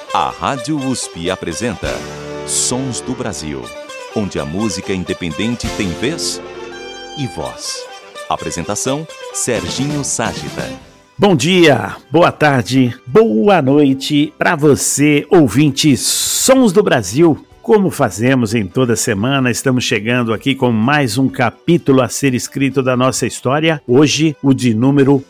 A Rádio USP apresenta Sons do Brasil, onde a música independente tem vez e voz. Apresentação, Serginho Ságita. Bom dia, boa tarde, boa noite para você, ouvinte Sons do Brasil. Como fazemos em toda semana, estamos chegando aqui com mais um capítulo a ser escrito da nossa história, hoje o de número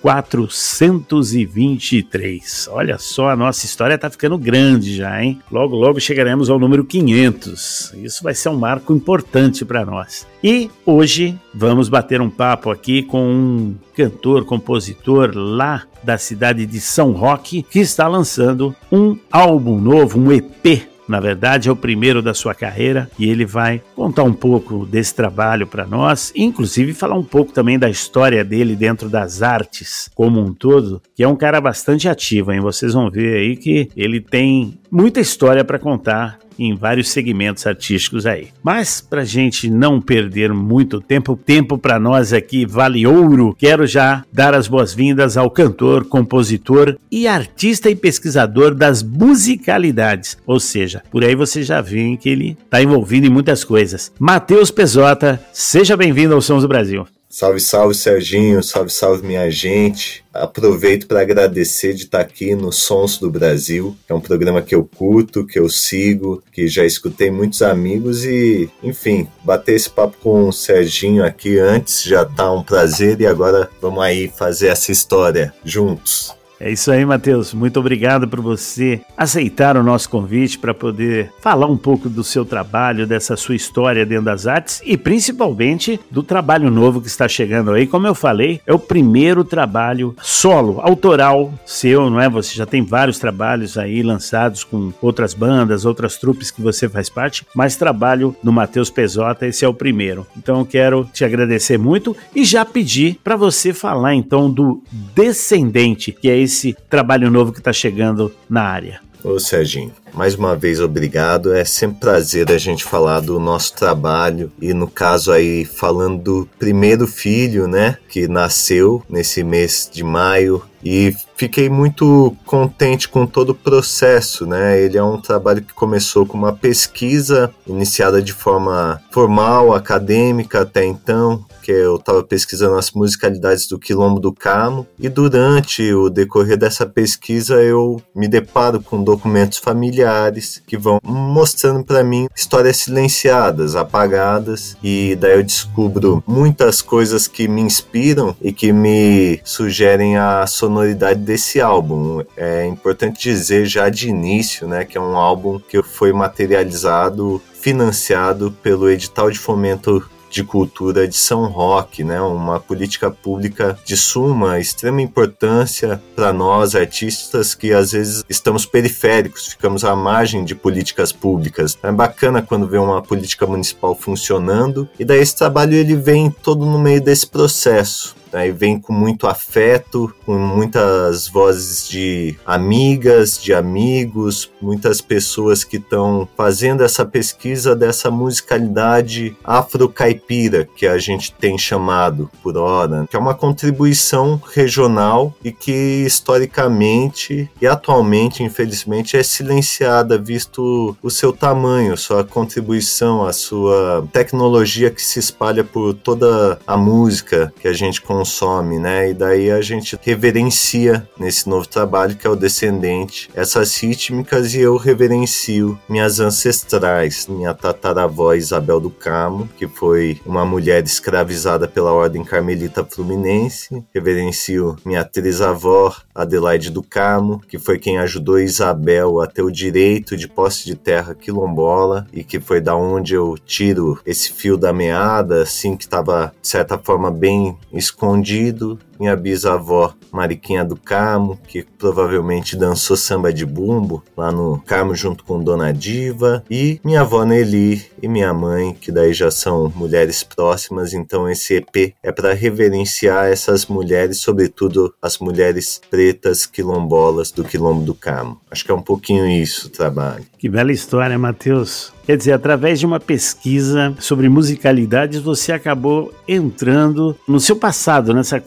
423. Olha só, a nossa história está ficando grande já, hein? Logo, logo chegaremos ao número 500. Isso vai ser um marco importante para nós. E hoje vamos bater um papo aqui com um cantor, compositor lá da cidade de São Roque, que está lançando um álbum novo, um EP. Na verdade, é o primeiro da sua carreira e ele vai contar um pouco desse trabalho para nós, inclusive falar um pouco também da história dele dentro das artes como um todo, que é um cara bastante ativo, hein? Vocês vão ver aí que ele tem muita história para contar em vários segmentos artísticos aí. Mas pra gente não perder muito tempo para nós aqui vale ouro, quero já dar as boas-vindas ao cantor, compositor e artista e pesquisador das musicalidades, ou seja, por aí você já vê que ele está envolvido em muitas coisas. Matheus Pezota, seja bem-vindo ao Sons do Brasil. Salve, salve, Serginho, salve, salve, minha gente. Aproveito para agradecer de estar aqui no Sons do Brasil, que é um programa que eu curto, que eu sigo, que já escutei muitos amigos e, enfim, bater esse papo com o Serginho aqui antes já tá um prazer e agora vamos aí fazer essa história juntos. É isso aí, Matheus. Muito obrigado por você aceitar o nosso convite para poder falar um pouco do seu trabalho, dessa sua história dentro das artes e principalmente do trabalho novo que está chegando aí. Como eu falei, é o primeiro trabalho solo, autoral seu, não é? Você já tem vários trabalhos aí lançados com outras bandas, outras trupes que você faz parte, mas trabalho do Matheus Pezota, esse é o primeiro. Então eu quero te agradecer muito e já pedir para você falar então do Descendente, que é esse trabalho novo que está chegando na área. Ô Serginho, mais uma vez obrigado, é sempre prazer a gente falar do nosso trabalho e no caso aí falando do primeiro filho, né, que nasceu nesse mês de maio e fiquei muito contente com todo o processo, né, ele é um trabalho que começou com uma pesquisa iniciada de forma formal, acadêmica até então, que eu estava pesquisando as musicalidades do Quilombo do Camo e durante o decorrer dessa pesquisa eu me deparo com documentos familiares que vão mostrando para mim histórias silenciadas, apagadas e daí eu descubro muitas coisas que me inspiram e que me sugerem a sonoridade desse álbum. É importante dizer já de início, né, que é um álbum que foi materializado, financiado pelo Edital de Fomento de Cultura de São Roque, né? Uma política pública de suma, extrema importância para nós, artistas que às vezes estamos periféricos, ficamos à margem de políticas públicas. É bacana quando vê uma política municipal funcionando e daí esse trabalho ele vem todo no meio desse processo. Aí vem com muito afeto, com muitas vozes de amigas, de amigos, muitas pessoas que estão fazendo essa pesquisa dessa musicalidade afro-caipira, que a gente tem chamado por hora, que é uma contribuição regional e que historicamente e atualmente, infelizmente, é silenciada, visto o seu tamanho, sua contribuição, a sua tecnologia que se espalha por toda a música que a gente consome, né? E daí a gente reverencia nesse novo trabalho que é o Descendente essas rítmicas e eu reverencio minhas ancestrais, minha tataravó Isabel do Camo, que foi uma mulher escravizada pela Ordem Carmelita Fluminense, reverencio minha trisavó Adelaide do Camo, que foi quem ajudou Isabel a ter o direito de posse de terra quilombola e que foi da onde eu tiro esse fio da meada, assim, que estava de certa forma bem escondido. Minha bisavó Mariquinha do Camo, que provavelmente dançou samba de bumbo lá no Carmo junto com Dona Diva, e minha avó Nelly e minha mãe, que daí já são mulheres próximas, então esse EP é para reverenciar essas mulheres, sobretudo as mulheres pretas quilombolas do Quilombo do Camo. Acho que é um pouquinho isso o trabalho. Que bela história, Matheus. Quer dizer, através de uma pesquisa sobre musicalidades, você acabou entrando no seu passado, nessa coisa de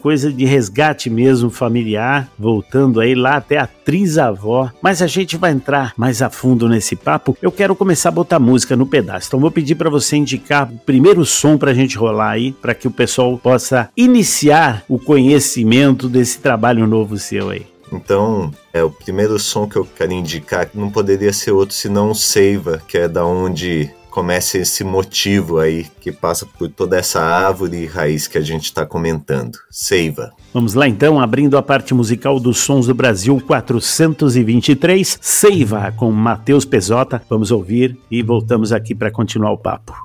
de resgate mesmo familiar, voltando aí lá até a trisavó. Mas a gente vai entrar mais a fundo nesse papo. Eu quero começar a botar música no pedaço. Então vou pedir para você indicar o primeiro som pra gente rolar aí, para que o pessoal possa iniciar o conhecimento desse trabalho novo seu aí. Então, o primeiro som que eu quero indicar não poderia ser outro senão o Seiva, que é da onde começa esse motivo aí, que passa por toda essa árvore e raiz que a gente está comentando. Seiva. Vamos lá então, abrindo a parte musical dos Sons do Brasil 423, Seiva, com Matheus Pezzotta. Vamos ouvir e voltamos aqui para continuar o papo.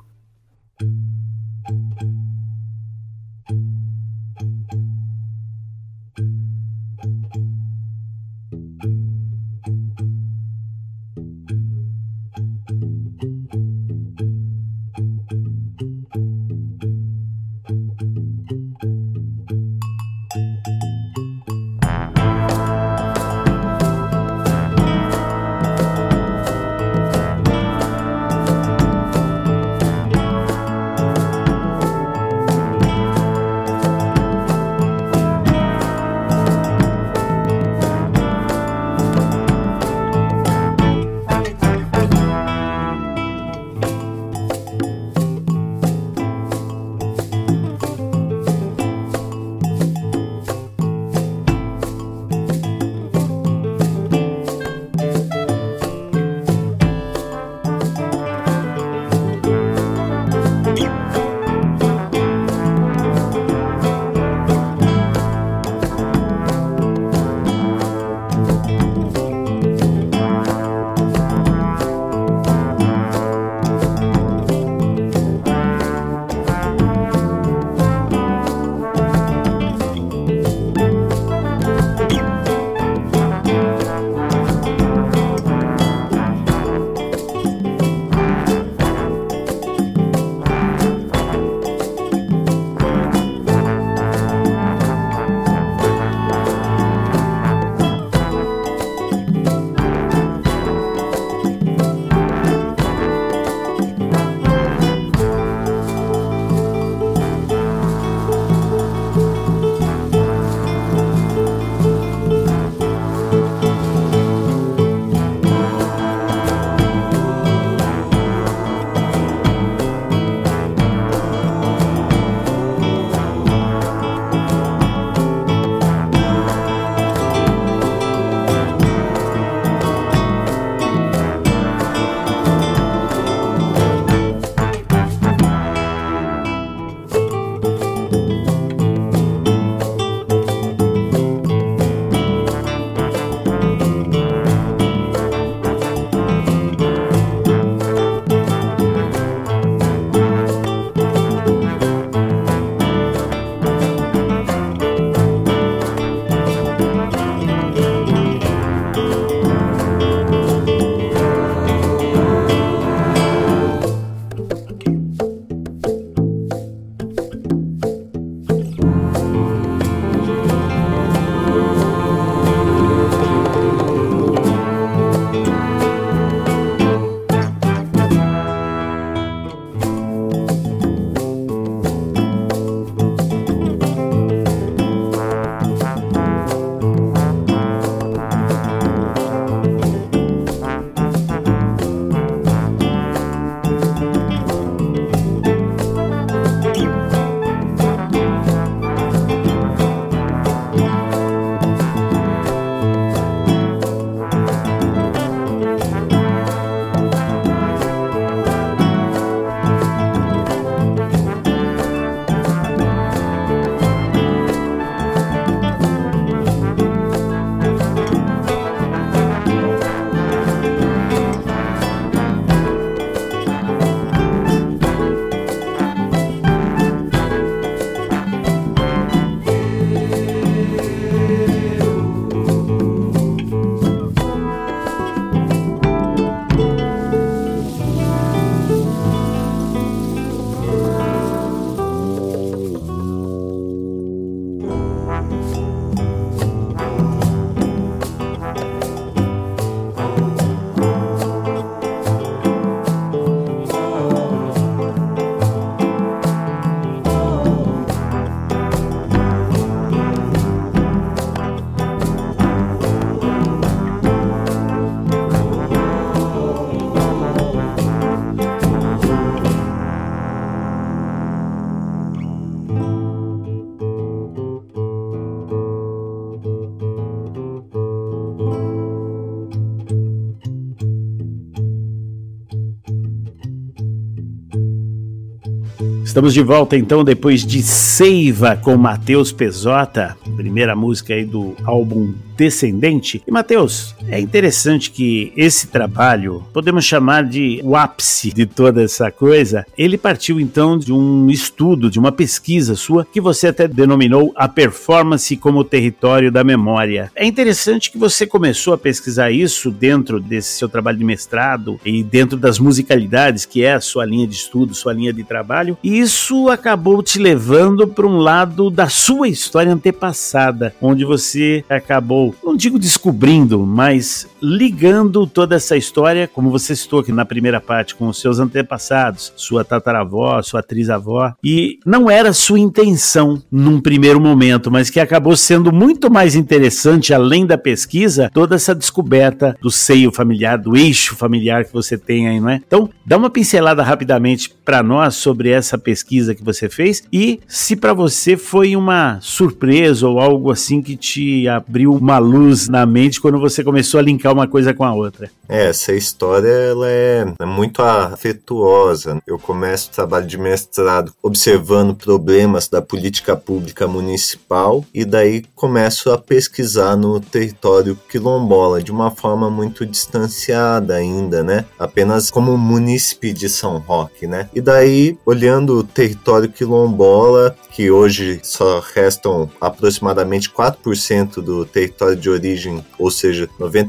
Estamos de volta então depois de Seiva com Matheus Pesotta, primeira música aí do álbum Descendente. E Matheus, é interessante que esse trabalho, podemos chamar de o ápice de toda essa coisa, ele partiu então de um estudo, de uma pesquisa sua, que você até denominou a performance como território da memória. É interessante que você começou a pesquisar isso dentro desse seu trabalho de mestrado e dentro das musicalidades, que é a sua linha de estudo, sua linha de trabalho, e isso acabou te levando para um lado da sua história antepassada, onde você acabou, não digo descobrindo, mas ligando toda essa história, como você citou aqui na primeira parte, com os seus antepassados, sua tataravó, sua trisavó, e não era sua intenção num primeiro momento, mas que acabou sendo muito mais interessante, além da pesquisa, toda essa descoberta do seio familiar, do eixo familiar que você tem aí, não é? Então, dá uma pincelada rapidamente para nós sobre essa pesquisa que você fez e se para você foi uma surpresa ou algo assim que te abriu uma luz na mente quando você começou a linkar uma coisa com a outra. Essa história ela é muito afetuosa. Eu começo o trabalho de mestrado observando problemas da política pública municipal e daí começo a pesquisar no território quilombola de uma forma muito distanciada ainda, né? Apenas como munícipe de São Roque, né? E daí, olhando o território quilombola, que hoje só restam aproximadamente 4% do território de origem, ou seja,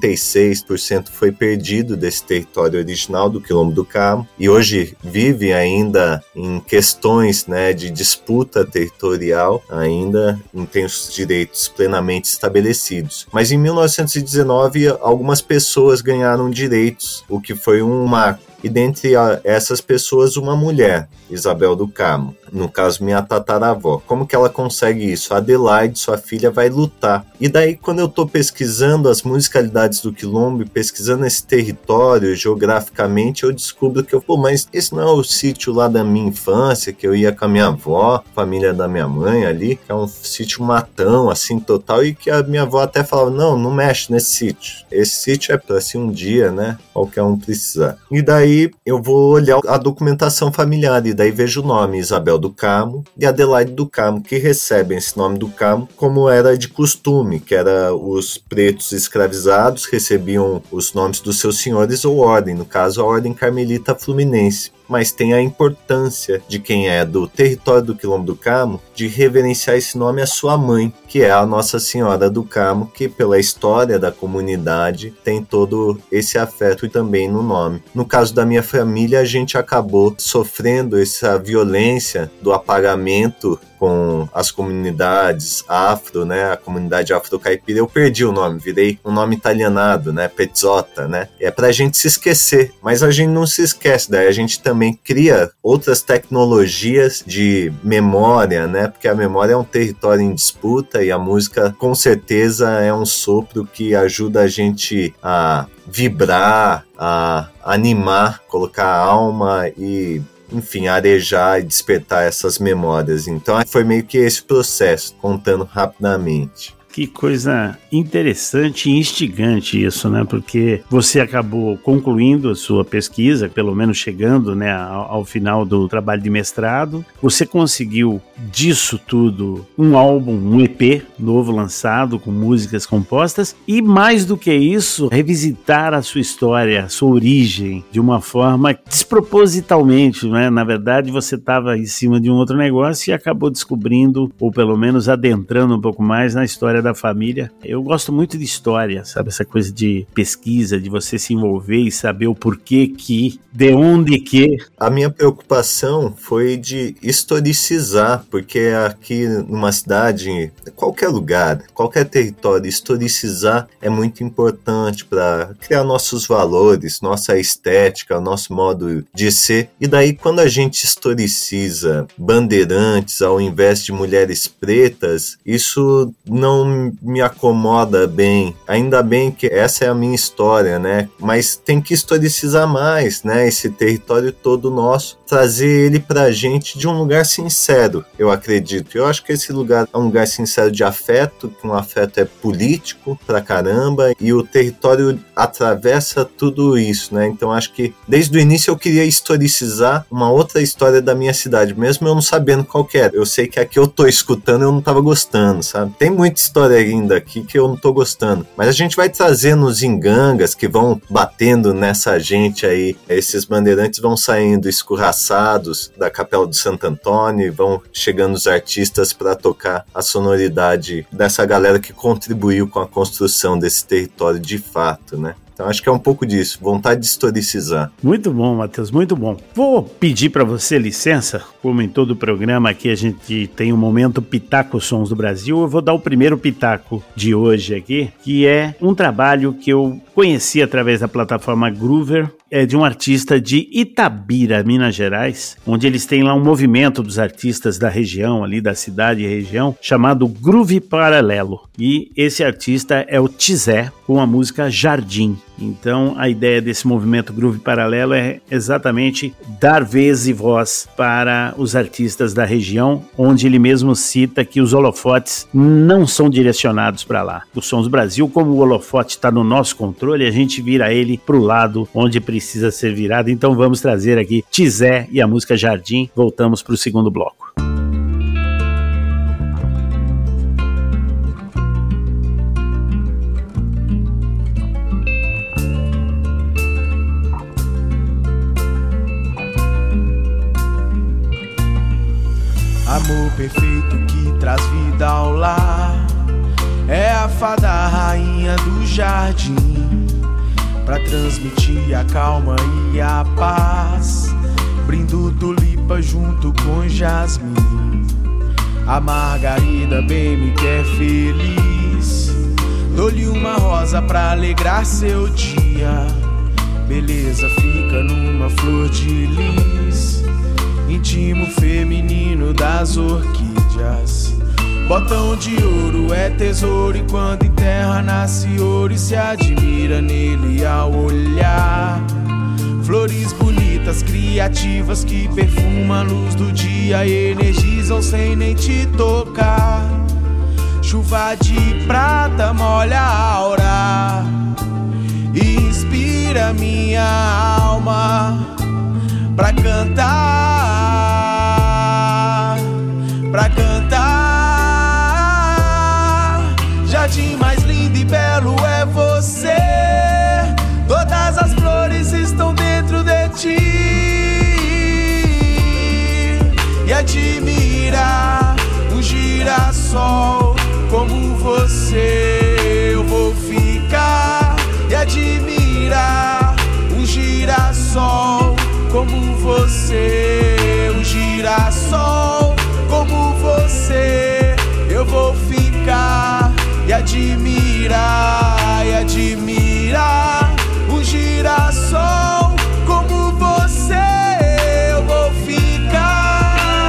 96% foi perdido desse território original do Quilombo do Carmo, e hoje vive ainda em questões, né, de disputa territorial, ainda não tem os direitos plenamente estabelecidos. Mas em 1919, algumas pessoas ganharam direitos, o que foi um marco. E dentre essas pessoas, uma mulher, Isabel do Carmo, no caso minha tataravó. Como que ela consegue isso? A Adelaide, sua filha, vai lutar. E daí, quando eu estou pesquisando as musicalidades do Quilombo, pesquisando esse território geograficamente, eu descubro que mas esse não é o sítio lá da minha infância, que eu ia com a minha avó, família da minha mãe ali, que é um sítio matão, assim, total, e que a minha avó até falava, não mexe nesse sítio. Esse sítio é para se um dia, né, qualquer um precisar. E daí eu vou olhar a documentação familiar e daí vejo o nome Isabel do Carmo e Adelaide do Carmo, que recebem esse nome do Carmo como era de costume, que era os pretos escravizados recebiam os nomes dos seus senhores ou ordem, no caso a Ordem Carmelita Fluminense. Mas tem a importância de quem é do território do Quilombo do Carmo de reverenciar esse nome à sua mãe, que é a Nossa Senhora do Carmo, que pela história da comunidade tem todo esse afeto e também no nome. No caso da minha família, a gente acabou sofrendo essa violência do apagamento com as comunidades afro, né, a comunidade afro-caipira. Eu perdi o nome, virei um nome italianado, né, Pezotta, né, é pra gente se esquecer, mas a gente não se esquece, daí a gente também cria outras tecnologias de memória, né, porque a memória é um território em disputa e a música com certeza é um sopro que ajuda a gente a vibrar, a animar, colocar a alma e enfim, arejar e despertar essas memórias. Então foi meio que esse processo, contando rapidamente. Que coisa interessante e instigante isso, né? Porque você acabou concluindo a sua pesquisa, pelo menos chegando, né, ao final do trabalho de mestrado. Você conseguiu disso tudo um álbum, um EP novo lançado com músicas compostas e mais do que isso, revisitar a sua história, a sua origem de uma forma despropositalmente, né? Na verdade, você estava em cima de um outro negócio e acabou descobrindo, ou pelo menos adentrando um pouco mais na história da família. Eu gosto muito de história, sabe? Essa coisa de pesquisa, de você se envolver e saber o porquê que, de onde que. A minha preocupação foi de historicizar, porque aqui numa cidade, qualquer lugar, qualquer território, historicizar é muito importante para criar nossos valores, nossa estética, nosso modo de ser. E daí, quando a gente historiciza bandeirantes ao invés de mulheres pretas, isso não não me acomoda bem. Ainda bem que essa é a minha história, né? Mas tem que historicizar mais, né? Esse território todo nosso, trazer ele pra gente de um lugar sincero, eu acredito. Eu acho que esse lugar é um lugar sincero de afeto, que um afeto é político pra caramba, e o território atravessa tudo isso, né? Então acho que desde o início eu queria historicizar uma outra história da minha cidade, mesmo eu não sabendo qual que era. Eu sei que a que eu tô escutando eu não tava gostando, sabe? Tem muita história ainda aqui que eu não tô gostando, mas a gente vai trazendo os engangas que vão batendo nessa gente aí. Esses bandeirantes vão saindo escorraçados da Capela do Santo Antônio e vão chegando os artistas para tocar a sonoridade dessa galera que contribuiu com a construção desse território de fato, né? Então acho que é um pouco disso, vontade de historicizar. Muito bom, Matheus, muito bom. Vou pedir para você licença, como em todo o programa aqui a gente tem um momento Pitaco Sons do Brasil, eu vou dar o primeiro pitaco de hoje aqui, que é um trabalho que eu conheci através da plataforma Groover, é de um artista de Itabira, Minas Gerais, onde eles têm lá um movimento dos artistas da região, ali da cidade e região, chamado Groove Paralelo. E esse artista é o Tizé, com a música Jardim. Então a ideia desse movimento Groove Paralelo é exatamente dar vez e voz para os artistas da região, onde ele mesmo cita que os holofotes não são direcionados para lá. O Sons do Brasil, como o holofote está no nosso controle, a gente vira ele para o lado onde precisa ser virado. Então vamos trazer aqui Tizé e a música Jardim. Voltamos para o segundo bloco. Amor perfeito que traz vida ao lar, é a fada rainha do jardim, pra transmitir a calma e a paz. Brindo tulipa junto com jasmim, a margarida bem me quer feliz. Dou-lhe uma rosa pra alegrar seu dia, beleza fica numa flor de lis. Intimo feminino das orquídeas, botão de ouro é tesouro, e quando em terra nasce ouro e se admira nele ao olhar. Flores bonitas, criativas, que perfumam a luz do dia e energizam sem nem te tocar. Chuva de prata molha a aura e inspira minha alma pra cantar, pra cantar. Jardim mais lindo e belo é você, todas as flores estão dentro de ti. E admira um girassol como você, eu vou ficar. E admira um girassol como você, um girassol como você, eu vou ficar. E admira um girassol como você, eu vou ficar.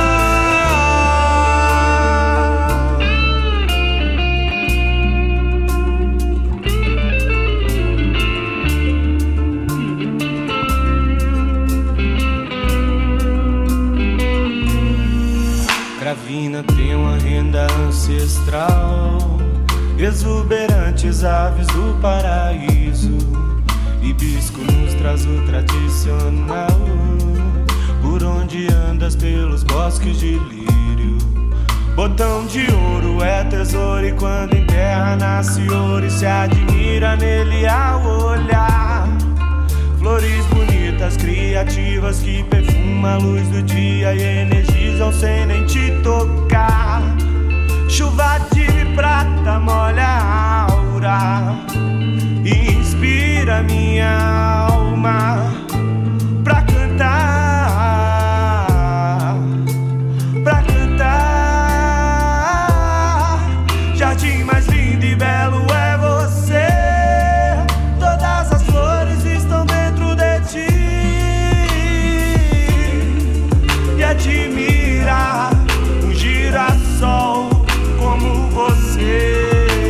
Gravina tem uma renda ancestral, exuberantes aves do paraíso. Hibisco nos traz o tradicional, por onde andas pelos bosques de lírio. Botão de ouro é tesouro, e quando em terra nasce ouro e se admira nele ao olhar. Flores bonitas, criativas, que perfumam a luz do dia e energizam sem nem te tocar. Chuva de prata molha a aura e inspira minha alma pra cantar, pra cantar. Jardim mais lindo e belo é você, todas as flores estão dentro de ti. E admira um girassol como você,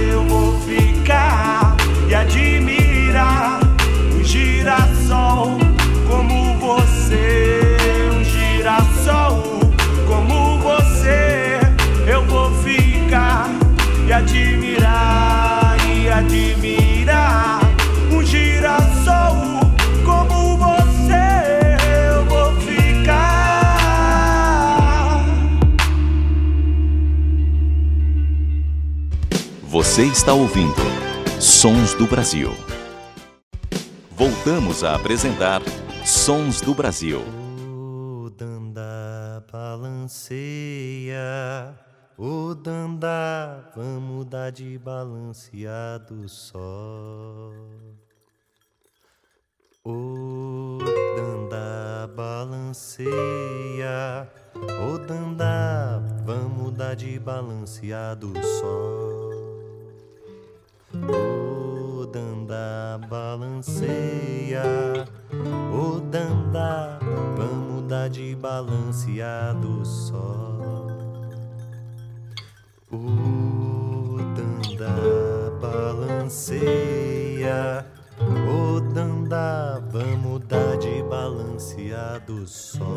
admirar um girassol como você. Eu vou ficar. Você está ouvindo Sons do Brasil. Voltamos a apresentar Sons do Brasil. O dandá balanceia, o dandá, vamos dar de balanceado só. O dandá balanceia, o dandá, vamos dar de balanceado só. O dandá balanceia, o dandá, vamos dar de balanceado só. O dandá balanceia, o dandá, vamos dar de balanceado só.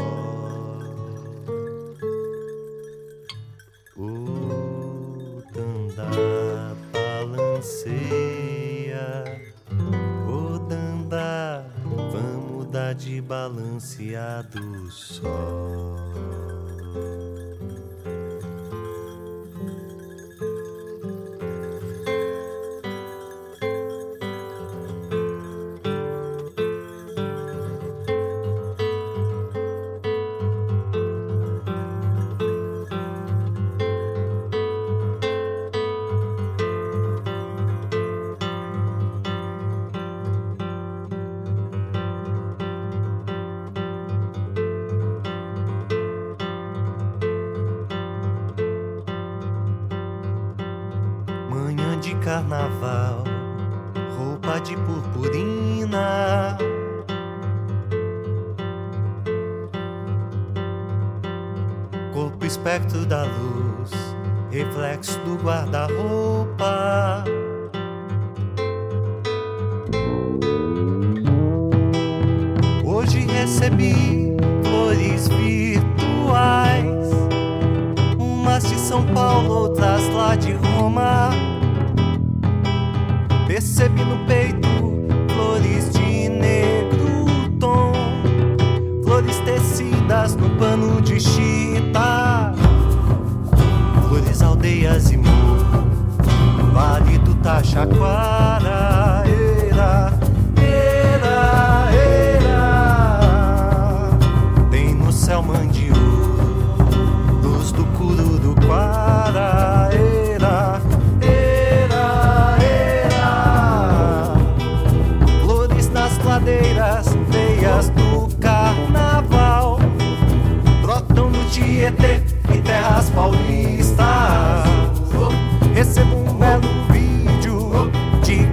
O dandá balanceia, o dandá, vamos dar de balanceado só. Carnaval, roupa de purpurina, corpo espectro da luz, reflexo do guarda-roupa. Hoje recebi flores virtuais, umas de São Paulo, outras lá de Roma. Percebi no peito flores de negro tom, flores tecidas no pano de chita, flores, aldeias e morro, vale do Taxaquara. Era, era, era. Tem no céu mandiouro, luz do Cururuquara. Era, ladeiras veias do carnaval brotam no Tietê e terras paulistas. Recebo um belo vídeo de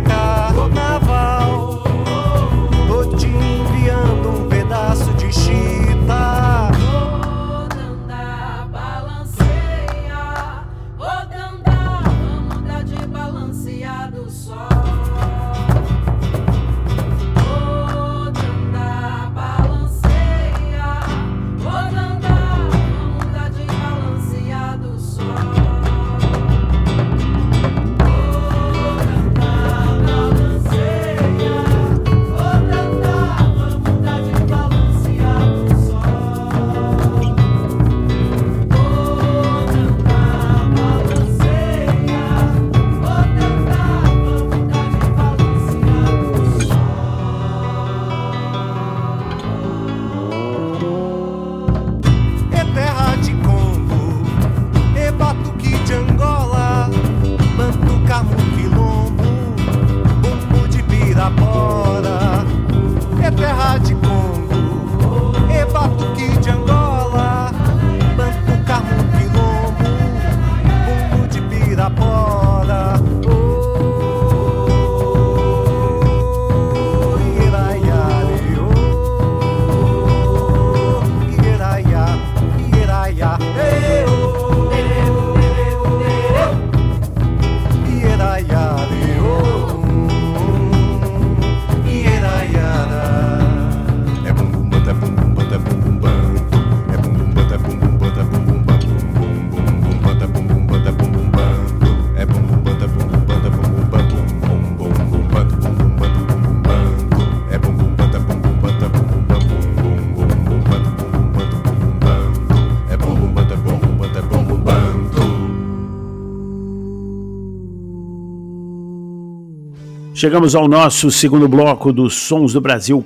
Chegamos ao nosso segundo bloco dos Sons do Brasil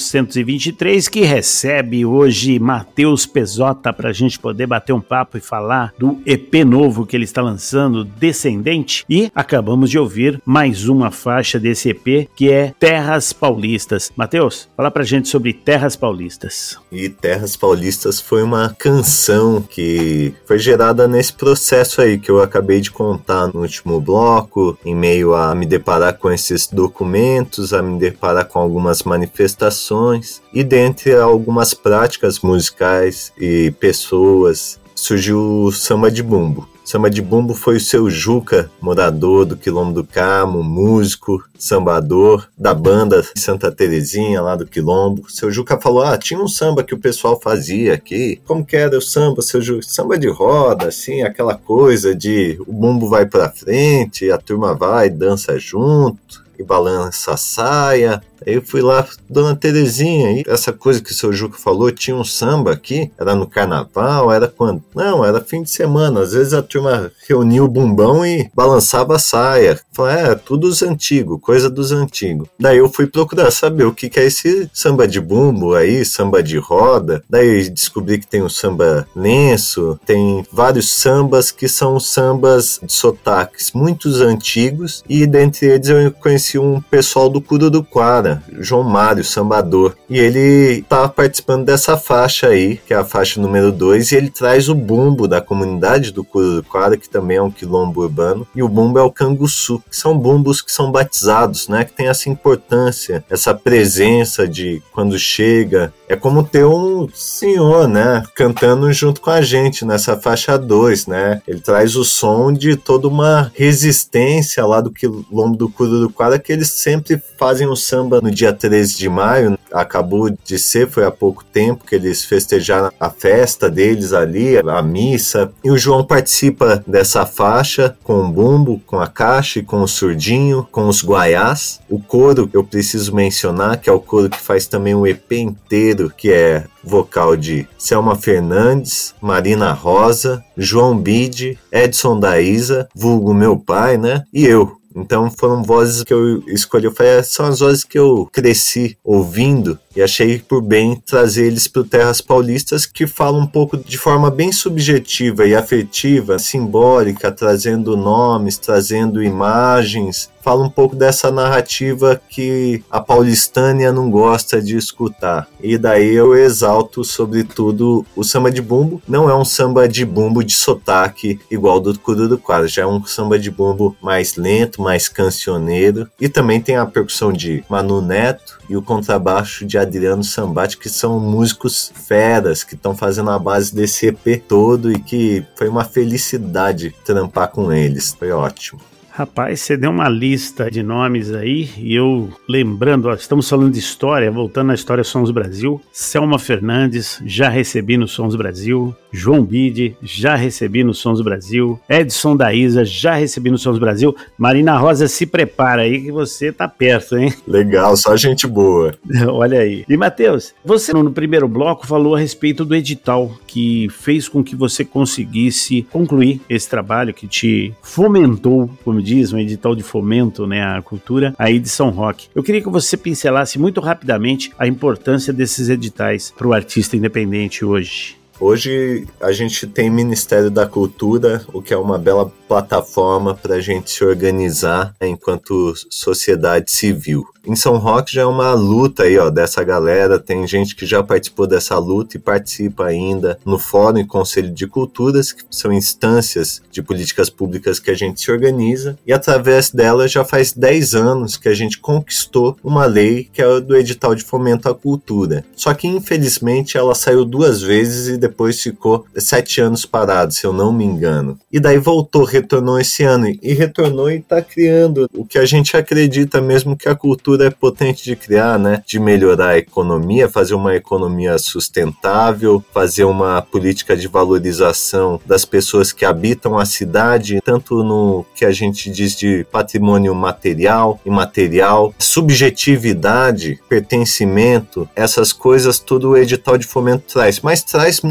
423, que recebe hoje Matheus Pezzotta para a gente poder bater um papo e falar do EP novo que ele está lançando, Descendente. E acabamos de ouvir mais uma faixa desse EP, que é Terras Paulistas. Matheus, fala pra gente sobre Terras Paulistas. E Terras Paulistas foi uma canção que foi gerada nesse processo aí que eu acabei de contar no último bloco, em meio a me deparar com esses documentos, a me deparar com algumas manifestações, e dentre algumas práticas musicais e pessoas surgiu o samba de bumbo. Samba de bumbo foi o seu Juca, morador do Quilombo do Carmo, músico, sambador da banda Santa Terezinha lá do Quilombo. Seu Juca falou, tinha um samba que o pessoal fazia aqui. Como que era o samba, seu Juca? Samba de roda, assim, aquela coisa de o bumbo vai pra frente, a turma vai, dança junto e balança a saia. Aí eu fui lá, Dona Terezinha, e essa coisa que o seu Juca falou, tinha um samba aqui, era no carnaval, era quando? Não, era fim de semana, às vezes a turma reunia o bumbão e balançava a saia. Falei, tudo dos antigos, coisa dos antigos. Daí eu fui procurar saber o que é esse samba de bumbo aí, samba de roda. Daí descobri que tem o samba lenço, tem vários sambas que são sambas de sotaques muito antigos, e dentre eles eu conheci um pessoal do Cururuquara, João Mário, sambador, e ele tá participando dessa faixa aí, que é a faixa número 2, e ele traz o bumbo da comunidade do Cururuquara, que também é um quilombo urbano, e o bumbo é o canguçu, que são bumbos que são batizados, né, que tem essa importância, essa presença de quando chega, é como ter um senhor, né, cantando junto com a gente nessa faixa 2, né, ele traz o som de toda uma resistência lá do quilombo do Cururuquara, que eles sempre fazem o samba no dia 13 de maio, acabou de ser, foi há pouco tempo que eles festejaram a festa deles ali, a missa, e o João participa dessa faixa com o bumbo, com a caixa e com o surdinho, com os guaiás. O coro eu preciso mencionar, que é o coro que faz também o EP inteiro, que é vocal de Selma Fernandes, Marina Rosa, João Bide, Edson da Isa, vulgo meu pai, né, e eu. Então foram vozes que eu escolhi, eu falei, são as vozes que eu cresci ouvindo, e achei por bem trazer eles para o Terras Paulistas, que falam um pouco de forma bem subjetiva e afetiva, simbólica, trazendo nomes, trazendo imagens, fala um pouco dessa narrativa que a paulistânia não gosta de escutar. E daí eu exalto, sobretudo, o samba de bumbo. Não é um samba de bumbo de sotaque igual do Cururuquara, já é um samba de bumbo mais lento, mais cancioneiro. E também tem a percussão de Manu Neto e o contrabaixo de Adriano Sambati, que são músicos feras, que estão fazendo a base desse EP todo, e que foi uma felicidade trampar com eles. Foi ótimo. Rapaz, você deu uma lista de nomes aí, e eu lembrando, estamos falando de história, voltando na história Sons Brasil, Selma Fernandes, já recebi no Sons Brasil, João Bide, já recebi no Sons Brasil, Edson da Isa, já recebi no Sons Brasil, Marina Rosa, se prepara aí que você tá perto, hein? Legal, só gente boa. Olha aí. E Matheus, você no primeiro bloco falou a respeito do edital que fez com que você conseguisse concluir esse trabalho, que te fomentou, como diz, um edital de fomento, né, à cultura aí de São Roque. Eu queria que você pincelasse muito rapidamente a importância desses editais para o artista independente hoje. Hoje a gente tem Ministério da Cultura, o que é uma bela plataforma para a gente se organizar enquanto sociedade civil. Em São Roque já é uma luta aí, dessa galera, tem gente que já participou dessa luta e participa ainda no Fórum e Conselho de Culturas, que são instâncias de políticas públicas que a gente se organiza, e através dela já faz 10 anos que a gente conquistou uma lei que é do edital de fomento à cultura. Só que infelizmente ela saiu 2 vezes e depois ficou 7 anos parado, se eu não me engano. E daí retornou esse ano, e retornou e está criando o que a gente acredita mesmo que a cultura é potente de criar, né? De melhorar a economia, fazer uma economia sustentável, fazer uma política de valorização das pessoas que habitam a cidade, tanto no que a gente diz de patrimônio material, imaterial, subjetividade, pertencimento, essas coisas tudo o edital de fomento traz, mas traz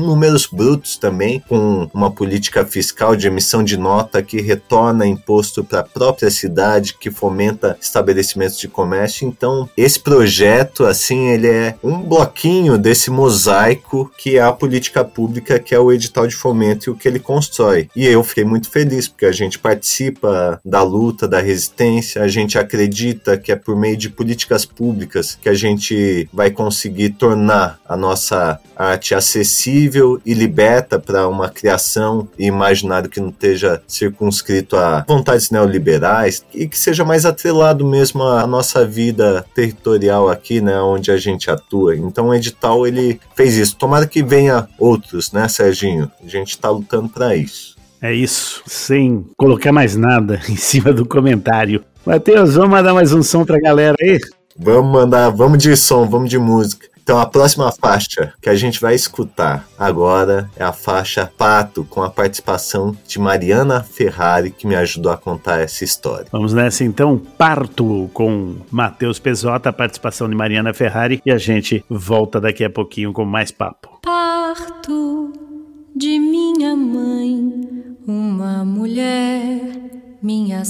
números brutos também, com uma política fiscal de emissão de nota que retorna imposto para a própria cidade, que fomenta estabelecimentos de comércio. Então, esse projeto, assim, ele é um bloquinho desse mosaico que é a política pública, que é o edital de fomento e o que ele constrói. E eu fiquei muito feliz, porque a gente participa da luta, da resistência, a gente acredita que é por meio de políticas públicas que a gente vai conseguir tornar a nossa arte acessível e liberta para uma criação e imaginário que não esteja circunscrito a vontades neoliberais e que seja mais atrelado mesmo à nossa vida territorial aqui, né, onde a gente atua. Então o edital, ele fez isso. Tomara que venha outros, né, Serginho? A gente está lutando para isso. É isso, sem colocar mais nada em cima do comentário. Matheus, vamos mandar mais um som pra galera aí? Vamos de som, vamos de música. Então a próxima faixa que a gente vai escutar agora é a faixa Pato, com a participação de Mariana Ferrari, que me ajudou a contar essa história. Vamos nessa então, Parto, com Matheus Pesotta, a participação de Mariana Ferrari, e a gente volta daqui a pouquinho com mais papo. Parto de minha mãe, uma mulher, minha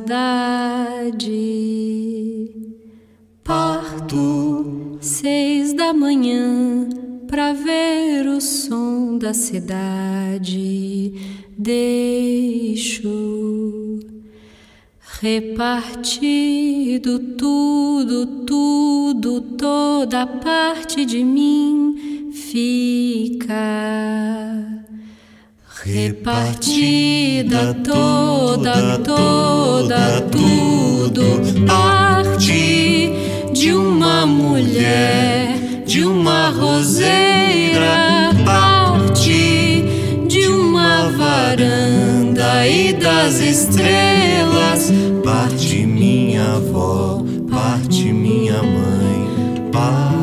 saudade. Parto 6 da manhã pra ver o som da cidade. Deixo repartido tudo, toda parte de mim fica repartida toda, tudo parte de uma mulher, de uma roseira, parte de uma varanda e das estrelas, parte minha avó, parte minha mãe, pai.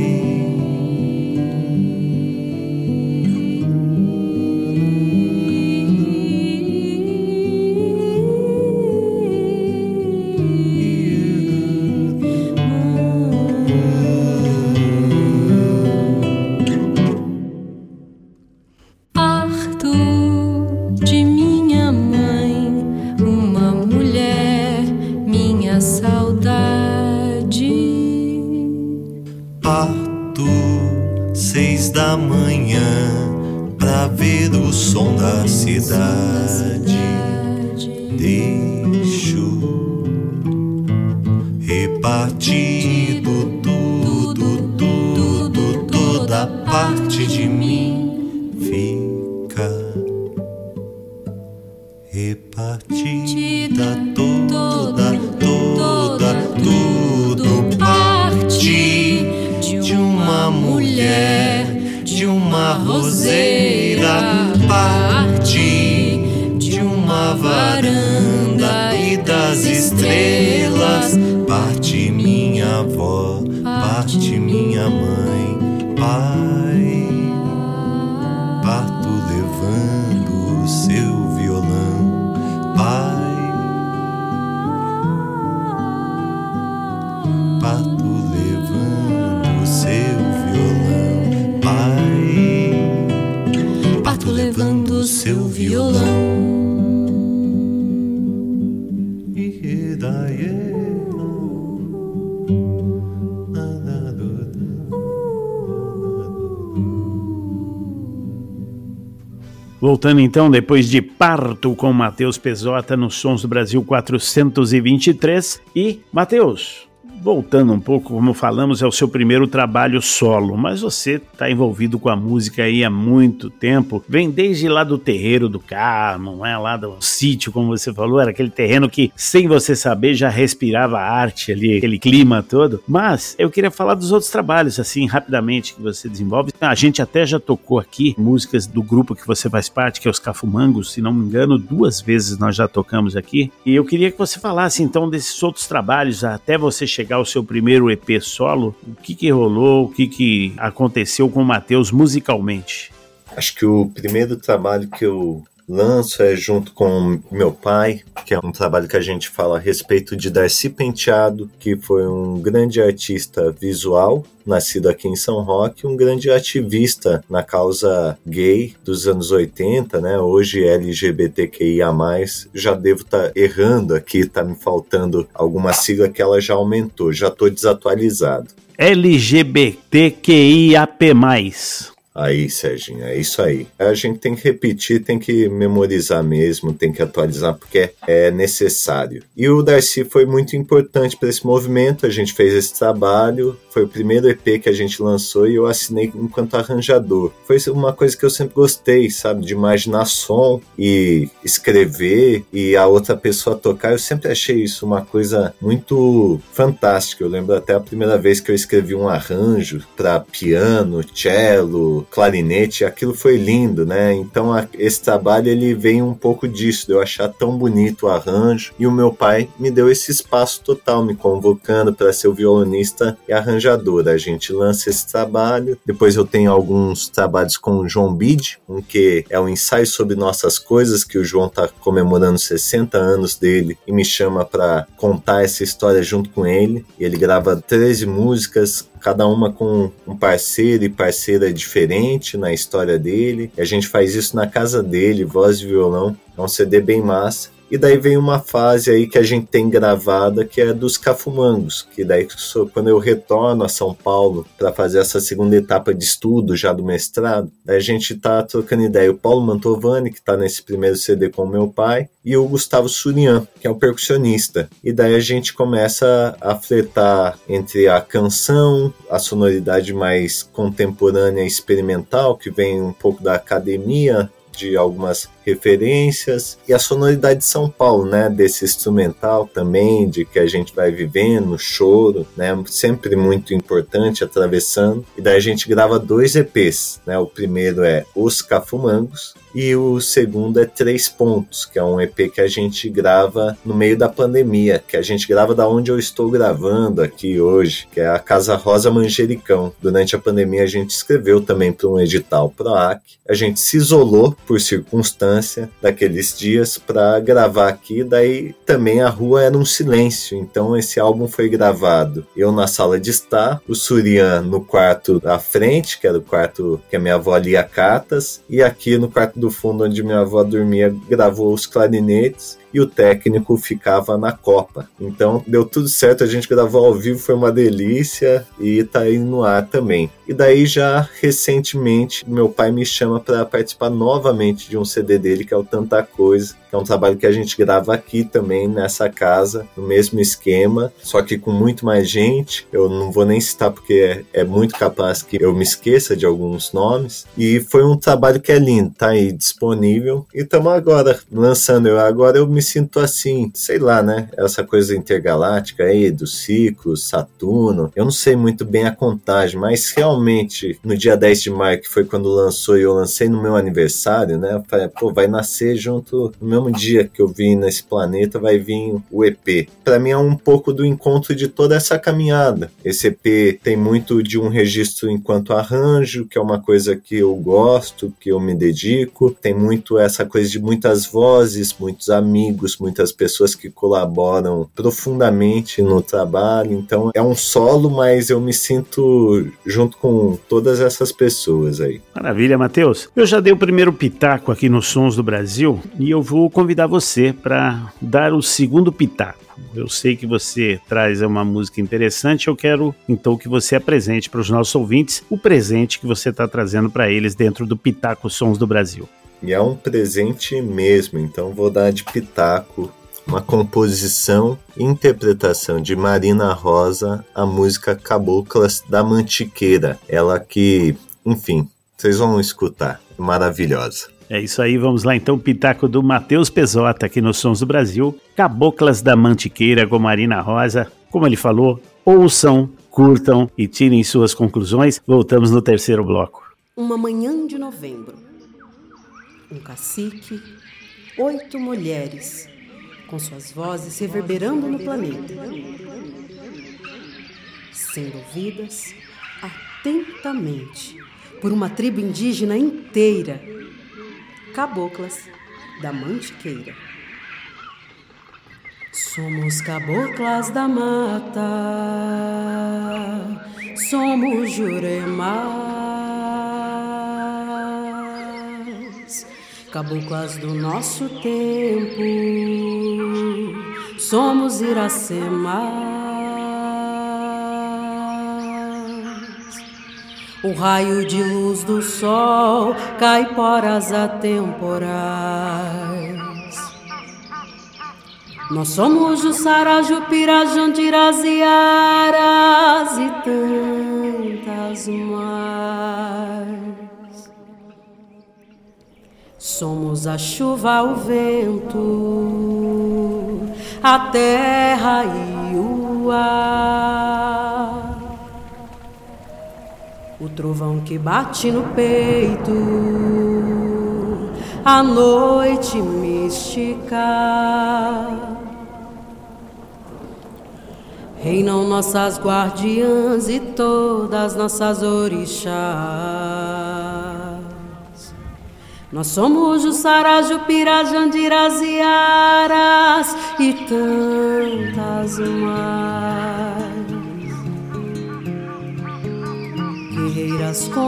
Da manhã pra ver o som da cidade. Deixo repartido tudo, toda parte de mim fica repartida toda, tudo parte de uma mulher, de uma roseira, parte de uma varanda e das estrelas, parte minha avó, parte minha mãe, pai. Parto levando o seu violão, pai. Parto levando o seu violão, pai. Parto levando o seu violão. Voltando então, depois de Parto com Matheus Pesotta nos Sons do Brasil 423. E, Matheus, voltando um pouco, como falamos, é o seu primeiro trabalho solo, mas você está envolvido com a música aí há muito tempo, vem desde lá do terreiro do Carmo, não é? Lá do sítio, como você falou, era aquele terreno que, sem você saber, já respirava arte ali, aquele clima todo. Mas eu queria falar dos outros trabalhos, assim, rapidamente, que você desenvolve. A gente até já tocou aqui músicas do grupo que você faz parte, que é os Cafumangos, se não me engano, 2 vezes nós já tocamos aqui. E eu queria que você falasse, então, desses outros trabalhos, até você chegar ao seu primeiro EP solo, o que rolou, o que aconteceu com o Matheus musicalmente? Acho que o primeiro trabalho que eu lanço junto com meu pai, que é um trabalho que a gente fala a respeito de Darcy Penteado, que foi um grande artista visual, nascido aqui em São Roque, um grande ativista na causa gay dos anos 80, né? Hoje LGBTQIA+, já devo estar errando aqui, tá me faltando alguma sigla que ela já aumentou, já estou desatualizado. LGBTQIAP+. Aí, Serginho, é isso aí. A gente tem que repetir, tem que memorizar mesmo, tem que atualizar, porque é necessário. E o Darcy foi muito importante para esse movimento, a gente fez esse trabalho, foi o primeiro EP que a gente lançou e eu assinei enquanto arranjador. Foi uma coisa que eu sempre gostei, sabe, de imaginar som e escrever e a outra pessoa tocar. Eu sempre achei isso uma coisa muito fantástica. Eu lembro até a primeira vez que eu escrevi um arranjo para piano, cello, clarinete, aquilo foi lindo, né? Então esse trabalho ele vem um pouco disso, de eu achar tão bonito o arranjo, e o meu pai me deu esse espaço total, me convocando para ser o violonista e arranjador. A gente lança esse trabalho, depois eu tenho alguns trabalhos com o João Bide, um que é um ensaio sobre nossas coisas, que o João está comemorando 60 anos dele e me chama para contar essa história junto com ele, e ele grava 13 músicas, cada uma com um parceiro e parceira diferente na história dele. E a gente faz isso na casa dele, voz e violão. É um CD bem massa. E daí vem uma fase aí que a gente tem gravada, que é dos Cafumangos, que daí quando eu retorno a São Paulo para fazer essa segunda etapa de estudo já do mestrado, daí a gente tá trocando ideia. O Paulo Mantovani, que tá nesse primeiro CD com o meu pai, e o Gustavo Surian, que é o percussionista. E daí a gente começa a flertar entre a canção, a sonoridade mais contemporânea e experimental, que vem um pouco da academia, de algumas referências, e a sonoridade de São Paulo, né, desse instrumental também, de que a gente vai vivendo, o choro, né, sempre muito importante, atravessando. E daí a gente grava 2 EPs, né, o primeiro é Os Cafumangos, e o segundo é 3 Pontos, que é um EP que a gente grava no meio da pandemia, que a gente grava da onde eu estou gravando aqui hoje, que é a Casa Rosa Manjericão. Durante a pandemia a gente escreveu também para um edital PROAC, a gente se isolou por circunstância daqueles dias para gravar aqui, daí também a rua era um silêncio, então esse álbum foi gravado eu na sala de estar, o Surian no quarto da frente, que era o quarto que a minha avó lia cartas, e aqui no quarto do fundo onde minha avó dormia gravou os clarinetes, e o técnico ficava na copa. Então deu tudo certo, a gente gravou ao vivo, foi uma delícia, e tá aí no ar também. E daí já recentemente meu pai me chama para participar novamente de um CD dele, que é o Tanta Coisa, que é um trabalho que a gente grava aqui também nessa casa, no mesmo esquema, só que com muito mais gente. Eu não vou nem citar porque é muito capaz que eu me esqueça de alguns nomes, e foi um trabalho que é lindo, tá aí disponível, e estamos agora lançando. Agora eu me sinto assim, sei lá, né, essa coisa intergaláctica aí dos ciclos, Saturno, eu não sei muito bem a contagem, mas realmente no dia 10 de maio, que foi quando lançou, e eu lancei no meu aniversário, né, eu falei, pô, vai nascer junto no mesmo dia que eu vim nesse planeta, vai vir o EP. Pra mim é um pouco do encontro de toda essa caminhada. Esse EP tem muito de um registro enquanto arranjo, que é uma coisa que eu gosto, que eu me dedico, tem muito essa coisa de muitas vozes, muitos amigos, muitas pessoas que colaboram profundamente no trabalho. Então é um solo, mas eu me sinto junto com todas essas pessoas aí. Maravilha, Matheus. Eu já dei o primeiro pitaco aqui nos Sons do Brasil e eu vou convidar você para dar o segundo pitaco. Eu sei que você traz uma música interessante, eu quero então que você apresente para os nossos ouvintes o presente que você está trazendo para eles dentro do Pitaco Sons do Brasil. E é um presente mesmo, então vou dar de pitaco uma composição e interpretação de Marina Rosa, a música Caboclas da Mantiqueira. Ela que, enfim, vocês vão escutar, é maravilhosa. É isso aí, vamos lá então, pitaco do Matheus Pezota aqui nos Sons do Brasil, Caboclas da Mantiqueira com Marina Rosa. Como ele falou, ouçam, curtam e tirem suas conclusões. Voltamos no terceiro bloco. Uma manhã de novembro. Um cacique, 8 mulheres, com suas vozes reverberando no planeta, sendo ouvidas atentamente por uma tribo indígena inteira. Caboclas da Mantiqueira. Somos caboclas da mata, somos Juremás, caboclas do nosso tempo, somos Iracemás. O raio de luz do sol, caiporas atemporais. Nós somos Jussara, Jupira, Jandiras e Aras e tantas mais. Somos a chuva, o vento, a terra e o ar. O trovão que bate no peito, a noite mística. Reinam nossas guardiãs e todas nossas orixás. Nós somos Jussara, Jupira, Jandiras e Aras e tantas mais. Guerreiras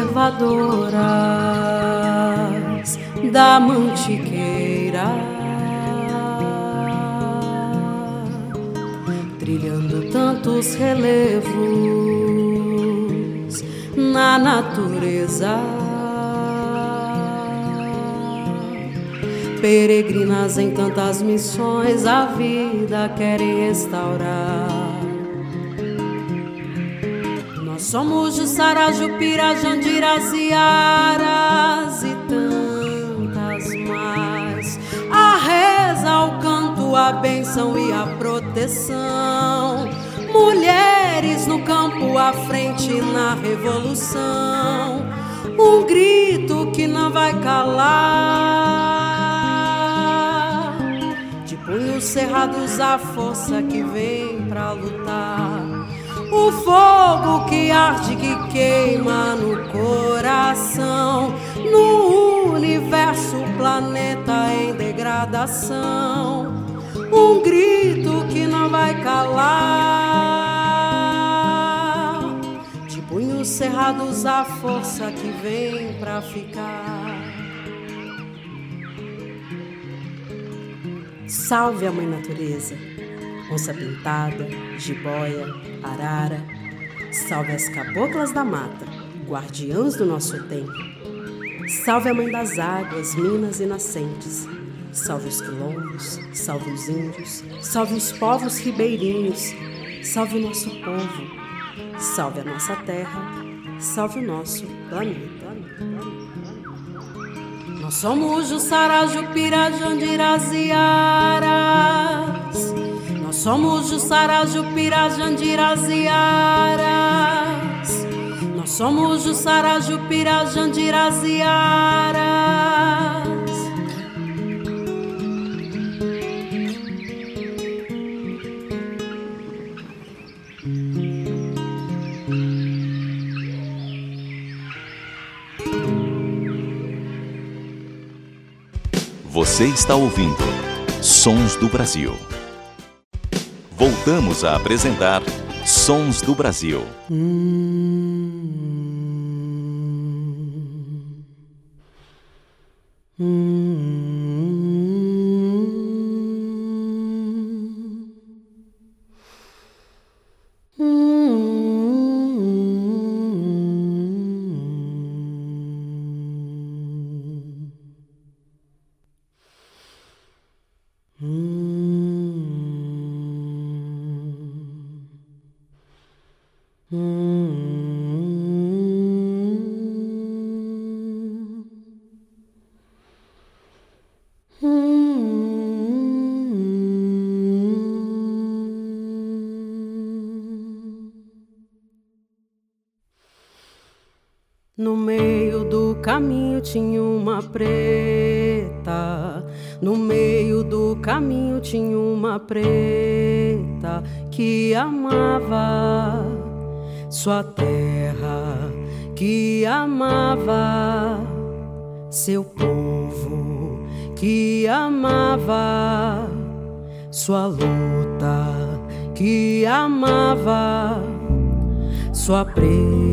conservadoras da Mantiqueira, trilhando tantos relevos na natureza. Peregrinas em tantas missões, a vida querem restaurar. Nós somos Jussara, Jupira, Jandiras e Aras e tantas mais. A reza, o canto, a bênção e a proteção. Mulheres no campo à frente na revolução. Um grito que não vai calar. De punhos cerrados a força que vem pra lutar. O fogo que arde, que queima no coração. No universo, planeta em degradação. Um grito que não vai calar. De punhos cerrados a força que vem pra ficar. Salve a Mãe Natureza, onça pintada, jiboia, arara. Salve as caboclas da mata, guardiãs do nosso tempo. Salve a Mãe das águas, minas e nascentes. Salve os quilombos, salve os índios, salve os povos ribeirinhos. Salve o nosso povo, salve a nossa terra, salve o nosso planeta. Nós somos Jussara, Jupira, Jandiras e Aras. Nós somos Jussara, Jupira, Jandiras e Aras. Nós somos Jussara, Jupira, Jandiras e Aras. Você está ouvindo Sons do Brasil. Voltamos a apresentar Sons do Brasil. No meio do caminho tinha uma preta. No meio do caminho tinha uma preta que amava sua terra, que amava seu povo, que amava sua luta, que amava sua preta.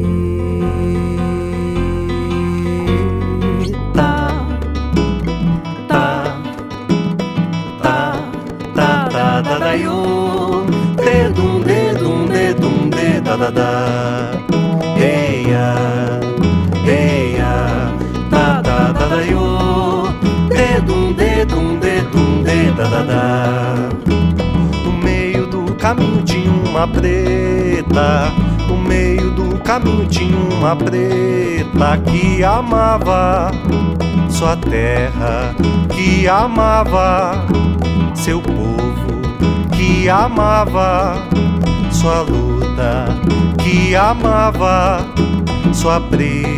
Yo, dedum, dedum, dedum, dedadada. Eia, eia, dadada, yo, dedum, dedum, dedum, dedadada. No meio do caminho tinha uma preta. No meio do caminho tinha uma preta que amava sua terra, que amava seu povo, que amava sua luta, que amava sua preta.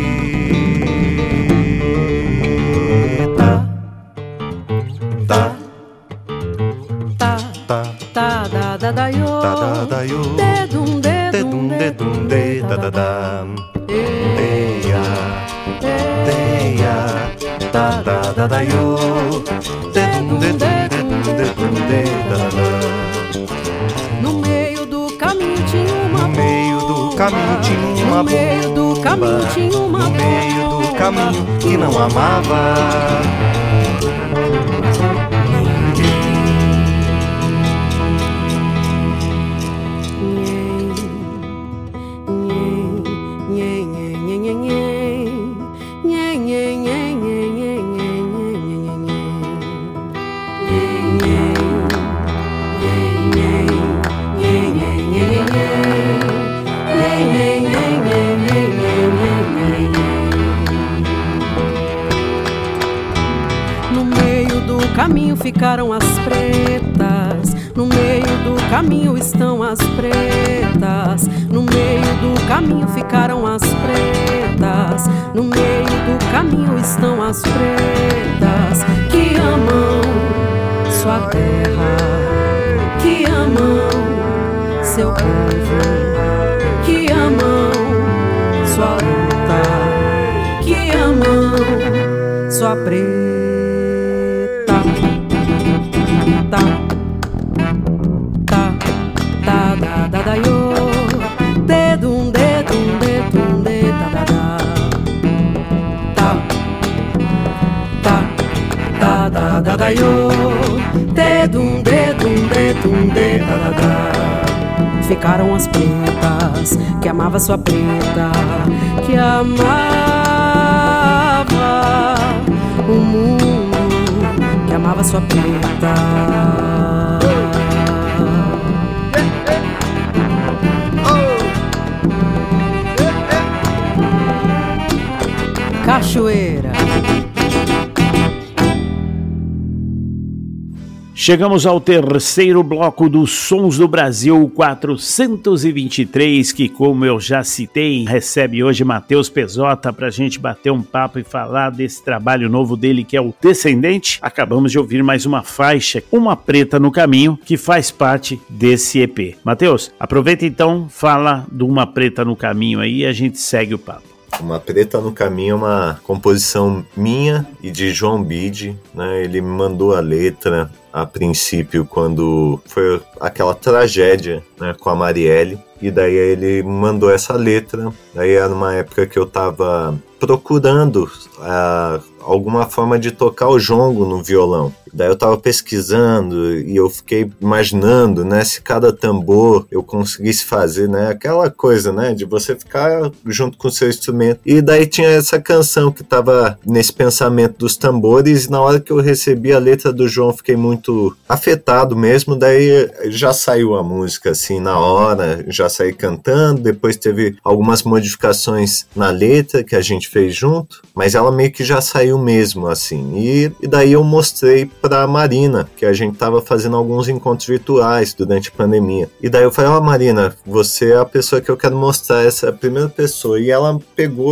Tá, Tá, tá, tá, da, da, da, yo. tá, da, yo. Dedum, Dedum, dedum, de, da, da, da. Deia, deia, da, da, da, yo. Dedum, dedum, dedum, dedum, de, da, da, da. No meio do caminho tinha uma No meio do caminho tinha uma No meio do caminho bomba. tinha uma No meio do caminho que não amava caminho ficaram as pretas, no meio do caminho estão as pretas, no meio do caminho ficaram as pretas, no meio do caminho estão as pretas que amam sua terra, que amam seu povo, que amam sua luta, que amam sua preta. Ficaram as pretas, que amava sua preta, que amava o mundo, que amava sua preta. Cachoeira. Chegamos ao terceiro bloco dos Sons do Brasil 423, que, como eu já citei, recebe hoje Matheus Pezzotta para a gente bater um papo e falar desse trabalho novo dele, que é o Descendente. Acabamos de ouvir mais uma faixa, Uma Preta no Caminho, que faz parte desse EP. Matheus, aproveita então, fala do Uma Preta no Caminho aí e a gente segue o papo. Uma Preta no Caminho é uma composição minha e de João Bide, né? Ele me mandou a letra a princípio quando foi aquela tragédia, né, com a Marielle, e daí ele mandou essa letra. Daí era uma época que eu tava procurando alguma forma de tocar o jongo no violão. Daí eu tava pesquisando e eu fiquei imaginando, né, se cada tambor eu conseguisse fazer, né, aquela coisa, né, de você ficar junto com o seu instrumento. E daí tinha essa canção que tava nesse pensamento dos tambores, e na hora que eu recebi a letra do João, fiquei muito afetado mesmo. Daí já saiu a música assim na hora, já saí cantando. Depois teve algumas modificações na letra que a gente fez junto, mas ela meio que já saiu mesmo assim. E daí eu mostrei pra Marina, que a gente tava fazendo alguns encontros virtuais durante a pandemia. E daí eu falei, Marina, você é a pessoa que eu quero mostrar, essa é a primeira pessoa. E ela pegou e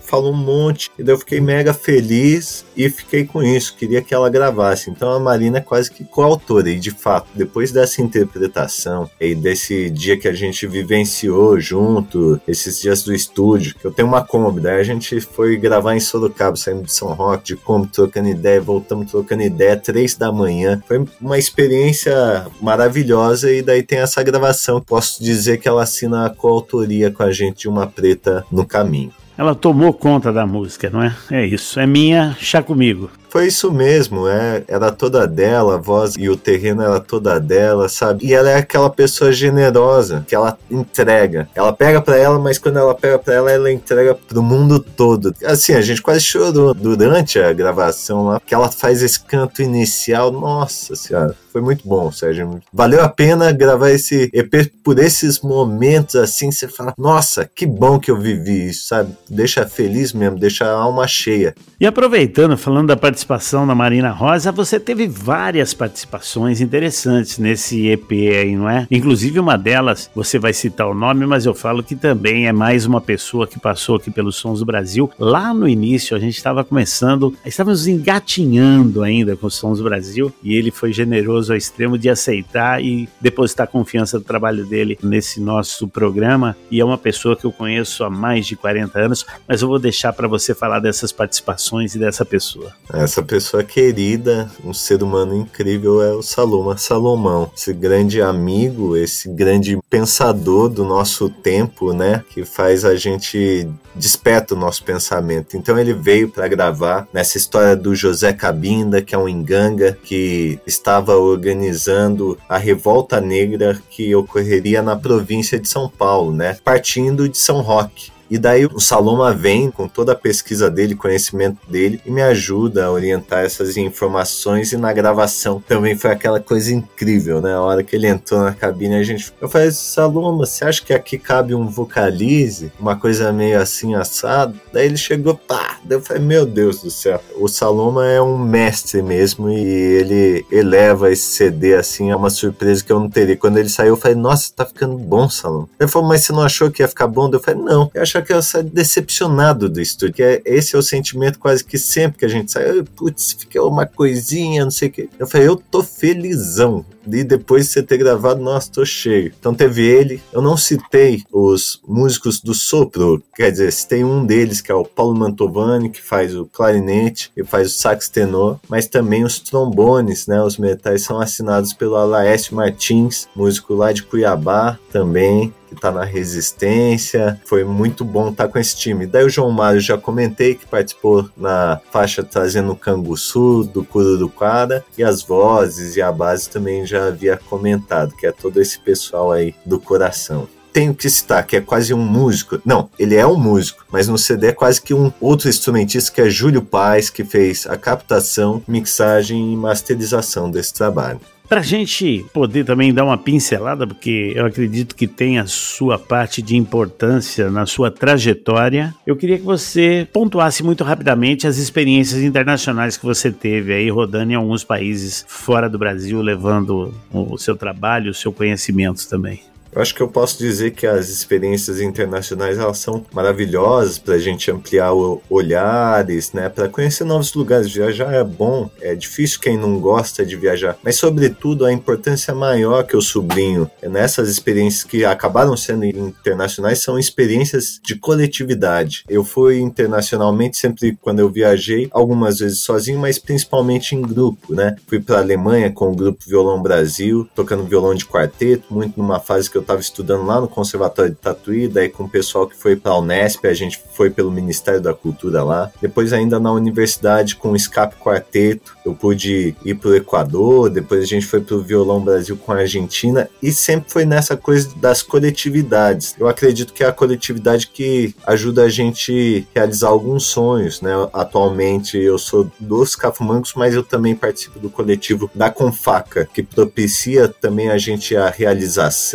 falou um monte, e daí eu fiquei mega feliz e fiquei com isso, queria que ela gravasse. Então a Marina é quase que coautora, e de fato, depois dessa interpretação e desse dia que a gente vivenciou junto, esses dias do estúdio, que eu tenho uma Kombi, daí a gente foi gravar em Sorocaba, saímos de São Roque, de Kombi, trocando ideia, voltamos trocando ideia, 3 da manhã. Foi uma experiência maravilhosa, e daí tem essa gravação. Posso dizer que ela assina a coautoria com a gente de Uma Preta no Caminho. Ela tomou conta da música, não é? É isso, é minha, chá comigo. Foi isso mesmo, era toda dela, a voz e o terreno era toda dela, sabe? E ela é aquela pessoa generosa, que ela entrega. Ela pega pra ela, mas quando ela pega pra ela, ela entrega pro mundo todo. Assim, a gente quase chorou durante a gravação lá, que ela faz esse canto inicial. Nossa senhora, foi muito bom, Sérgio. Valeu a pena gravar esse EP por esses momentos assim, você fala, nossa, que bom que eu vivi isso, sabe? Deixa feliz mesmo, deixa a alma cheia. E aproveitando, falando da participação da Marina Rosa, você teve várias participações interessantes nesse EP aí, não é? Inclusive uma delas, você vai citar o nome, mas eu falo que também é mais uma pessoa que passou aqui pelos Sons do Brasil. Lá no início a gente estava estávamos engatinhando ainda com os Sons do Brasil, e ele foi generoso ao extremo de aceitar e depositar confiança do trabalho dele nesse nosso programa, e é uma pessoa que eu conheço há mais de 40 anos, mas eu vou deixar para você falar dessas participações e dessa pessoa. Essa pessoa querida, um ser humano incrível, é o Salomão, esse grande amigo, esse grande pensador do nosso tempo, né, que faz a gente desperta o nosso pensamento. Então ele veio para gravar nessa história do José Cabinda, que é um Inganga que estava organizando a revolta negra que ocorreria na província de São Paulo, né, partindo de São Roque. E daí o Saloma vem com toda a pesquisa dele, conhecimento dele, e me ajuda a orientar essas informações. E na gravação também foi aquela coisa incrível, né? A hora que ele entrou na cabine, eu falei, Saloma, você acha que aqui cabe um vocalize? Uma coisa meio assim, assado? Daí ele chegou, pá! Daí eu falei, meu Deus do céu. O Saloma é um mestre mesmo, e ele eleva esse CD assim, é uma surpresa que eu não teria. Quando ele saiu, eu falei, nossa, tá ficando bom, Saloma. Ele falou, mas você não achou que ia ficar bom? Eu falei, não, eu acho que eu saí decepcionado do estúdio, que esse é o sentimento quase que sempre que a gente sai, putz, fica uma coisinha, não sei o que. Eu falei, eu tô felizão. E depois de você ter gravado, nossa, tô cheio. Então teve ele, eu não citei os músicos do sopro, quer dizer, citei um deles, que é o Paulo Mantovani, que faz o clarinete e faz o sax tenor, mas também os trombones, né, os metais são assinados pelo Alaécio Martins, músico lá de Cuiabá também, que tá na Resistência. Foi muito bom estar com esse time. Daí o João Mário, já comentei, que participou na faixa trazendo o Canguçu, do Cururuquara, e as vozes e a base também já havia comentado, que é todo esse pessoal aí do coração. Tenho que citar que é quase um músico. Não, ele é um músico, mas no CD é quase que um outro instrumentista, que é Júlio Paes, que fez a captação, mixagem e masterização desse trabalho. Para a gente poder também dar uma pincelada, porque eu acredito que tem a sua parte de importância na sua trajetória, eu queria que você pontuasse muito rapidamente as experiências internacionais que você teve aí, rodando em alguns países fora do Brasil, levando o seu trabalho, o seu conhecimento também. Eu acho que eu posso dizer que as experiências internacionais, elas são maravilhosas para a gente ampliar olhares, né? Para conhecer novos lugares. Viajar é bom, é difícil quem não gosta de viajar, mas sobretudo a importância maior que eu sublinho nessas experiências que acabaram sendo internacionais são experiências de coletividade. Eu fui internacionalmente sempre quando eu viajei, algumas vezes sozinho, mas principalmente em grupo, né? Fui para a Alemanha com o grupo Violão Brasil, tocando violão de quarteto, muito numa fase que eu estava estudando lá no Conservatório de Tatuí, daí com o pessoal que foi para a Unesp, a gente foi pelo Ministério da Cultura lá. Depois ainda na universidade com o Escape Quarteto, eu pude ir para o Equador, depois a gente foi para o Violão Brasil com a Argentina, e sempre foi nessa coisa das coletividades. Eu acredito que é a coletividade que ajuda a gente a realizar alguns sonhos, né? Atualmente eu sou dos Cafumangos, mas eu também participo do coletivo da Confaca, que propicia também a gente a realização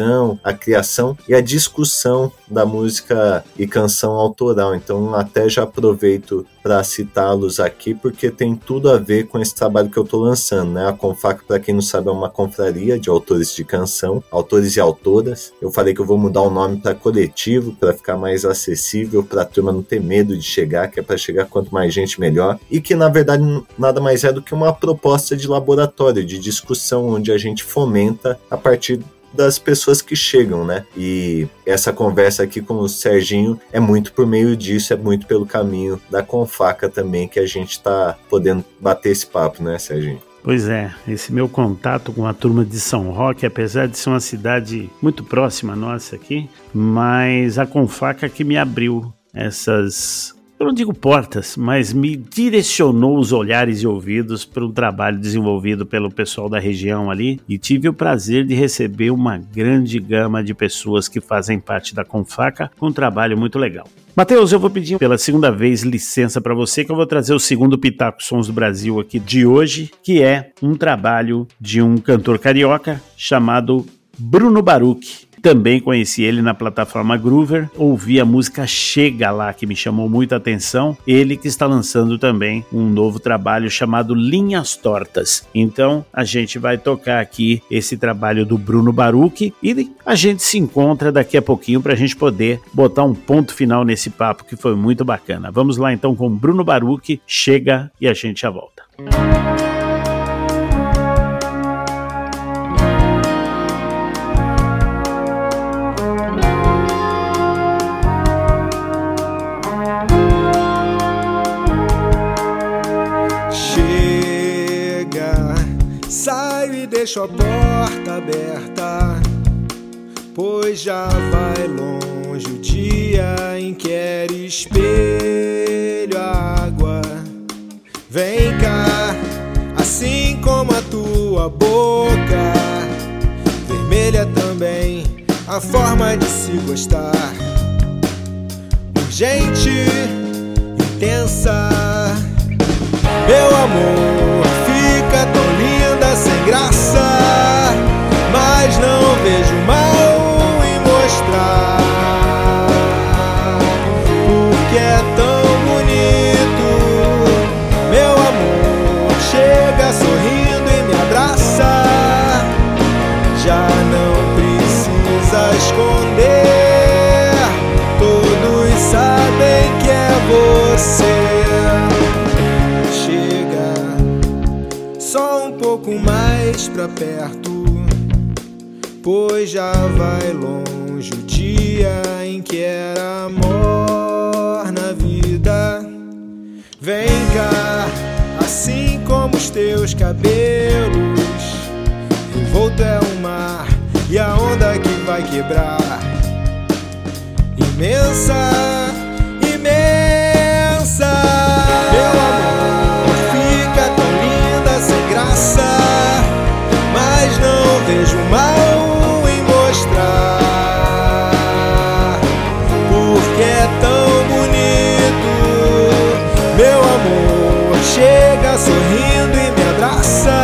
a criação e a discussão da música e canção autoral. Então até já aproveito para citá-los aqui, porque tem tudo a ver com esse trabalho que eu estou lançando, né? A Confaca, para quem não sabe, é uma confraria de autores de canção, autores e autoras. Eu falei que eu vou mudar o nome para coletivo, para ficar mais acessível, para a turma não ter medo de chegar, que é para chegar quanto mais gente melhor, e que na verdade nada mais é do que uma proposta de laboratório, de discussão, onde a gente fomenta a partir das pessoas que chegam, né? E essa conversa aqui com o Serginho é muito por meio disso, é muito pelo caminho da Confaca também que a gente tá podendo bater esse papo, né, Serginho? Pois é, esse meu contato com a turma de São Roque, apesar de ser uma cidade muito próxima nossa aqui, mas a Confaca que me abriu essas... Eu não digo portas, mas me direcionou os olhares e ouvidos para um trabalho desenvolvido pelo pessoal da região ali, e tive o prazer de receber uma grande gama de pessoas que fazem parte da Confaca com um trabalho muito legal. Matheus, eu vou pedir pela segunda vez licença para você, que eu vou trazer o segundo Pitaco Sons do Brasil aqui de hoje, que é um trabalho de um cantor carioca chamado Bruno Baruch. Também conheci ele na plataforma Groover, ouvi a música Chega Lá, que me chamou muita atenção. Ele que está lançando também um novo trabalho chamado Linhas Tortas. Então a gente vai tocar aqui esse trabalho do Bruno Baruch e a gente se encontra daqui a pouquinho para a gente poder botar um ponto final nesse papo que foi muito bacana. Vamos lá então com Bruno Baruch, Chega, e a gente já volta. Deixo a porta aberta, pois já vai longe o dia em que era espelho a água. Vem cá, assim como a tua boca, vermelha também a forma de se gostar, urgente, intensa. Meu amor, fica tão linda sem graça, mas não vejo mal em mostrar, porque é tão bonito. Meu amor, chega sorrindo e me abraça, já não precisa esconder, todos sabem que é você. pouco mais pra perto, pois já vai longe o dia em que era amor na vida. Vem cá, assim como os teus cabelos, envolto é o mar e a onda que vai quebrar. Imensa, imensa. Meu amor, fica tão linda sem graça, mas não vejo mal em mostrar, porque é tão bonito. Meu amor, chega sorrindo e me abraça,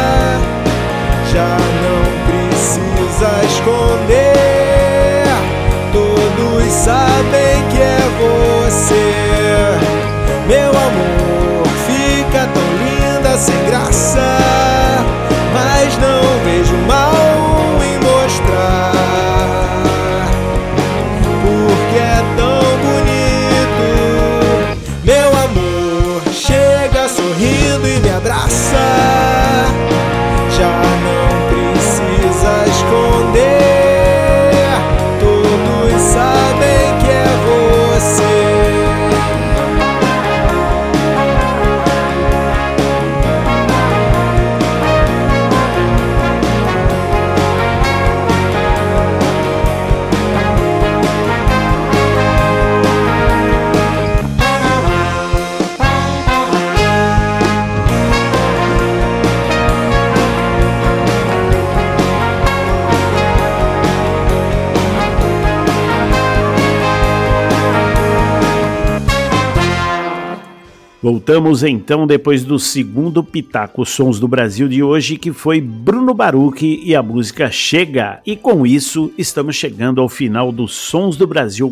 já não precisa esconder, todos sabem que é você. Meu amor, fica tão linda sem graça, mas não vejo mal em mostrar, porque é tão bonito. Meu amor, chega sorrindo e me abraça, já não precisa esconder, todos sabem que é você. Voltamos então depois do segundo Pitaco Sons do Brasil de hoje, que foi Bruno Baruch e a música Chega. E com isso estamos chegando ao final do Sons do Brasil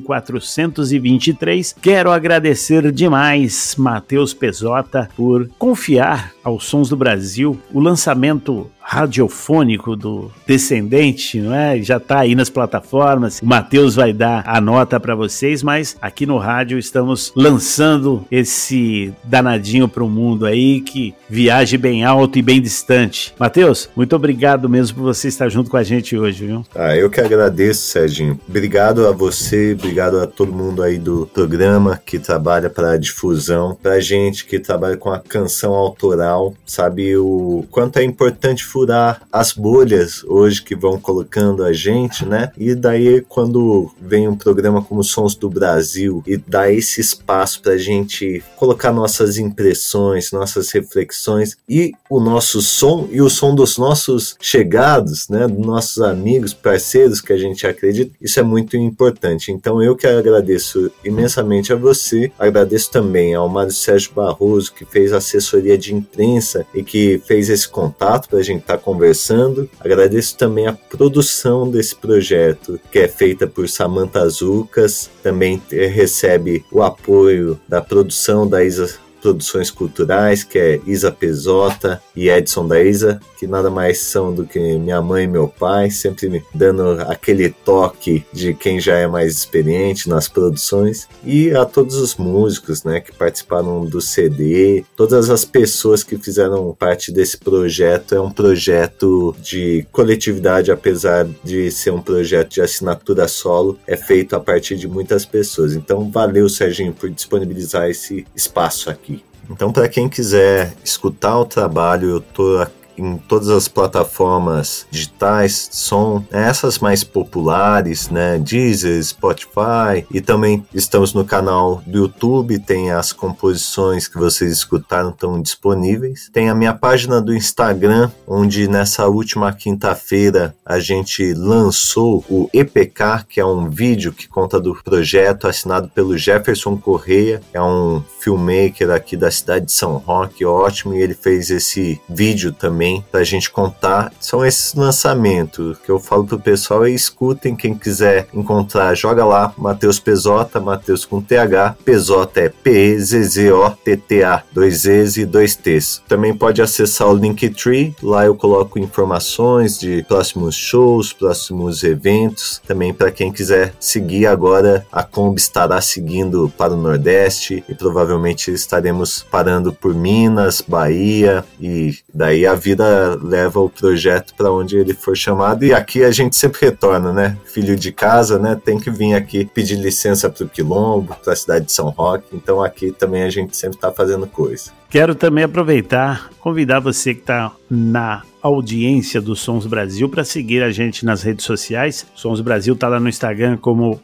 423. Quero agradecer demais Matheus Pezzotta por confiar aos Sons do Brasil o lançamento radiofônico do Descendente, não é? Já está aí nas plataformas. O Matheus vai dar a nota para vocês, mas aqui no rádio estamos lançando esse danadinho para o mundo aí, que viaje bem alto e bem distante. Matheus, muito obrigado mesmo por você estar junto com a gente hoje, viu? Eu que agradeço, Serginho. Obrigado a você, obrigado a todo mundo aí do programa que trabalha para a difusão, pra gente que trabalha com a canção autoral, sabe o quanto é importante furar as bolhas hoje que vão colocando a gente, né? E daí quando vem um programa como Sons do Brasil e dá esse espaço pra gente colocar nossas impressões, nossas reflexões e o nosso som e o som dos nossos chegados, né? Dos nossos amigos, parceiros que a gente acredita, isso é muito importante. Então eu que agradeço imensamente a você, agradeço também ao Mário Sérgio Barroso, que fez assessoria de imprensa e que fez esse contato pra gente estar conversando. Agradeço também a produção desse projeto, que é feita por Samantha Zucas, também recebe o apoio da produção da Isa Produções Culturais, que é Isa Pezzotta e Edson da Isa, que nada mais são do que minha mãe e meu pai, sempre me dando aquele toque de quem já é mais experiente nas produções, e a todos os músicos, né, que participaram do CD, todas as pessoas que fizeram parte desse projeto. É um projeto de coletividade, apesar de ser um projeto de assinatura solo, é feito a partir de muitas pessoas. Então valeu, Serginho, por disponibilizar esse espaço aqui. Então, para quem quiser escutar o trabalho, eu tô em todas as plataformas digitais de som, essas mais populares, né, Deezer, Spotify, e também estamos no canal do YouTube, tem as composições que vocês escutaram, estão disponíveis. Tem a minha página do Instagram, onde nessa última quinta-feira a gente lançou o EPK, que é um vídeo que conta do projeto, assinado pelo Jefferson Correia, é um filmmaker aqui da cidade de São Roque, ótimo, e ele fez esse vídeo também pra gente contar. São esses lançamentos que eu falo pro pessoal, e escutem, quem quiser encontrar, joga lá, Matheus Pezzotta, Matheus com TH, Pezzotta é P-E-Z-Z-O-T-T-A, 2 E's e 2 T's. Também pode acessar o Linktree, lá eu coloco informações de próximos shows, próximos eventos, também para quem quiser seguir. Agora a Kombi estará seguindo para o Nordeste e provavelmente estaremos parando por Minas, Bahia, e daí a vida leva o projeto para onde ele for chamado, e aqui a gente sempre retorna, né? Filho de casa, né? Tem que vir aqui pedir licença para o Quilombo, para a cidade de São Roque, então aqui também a gente sempre está fazendo coisa. Quero também aproveitar, convidar você que está na audiência do Sons Brasil para seguir a gente nas redes sociais. Sons Brasil está lá no Instagram como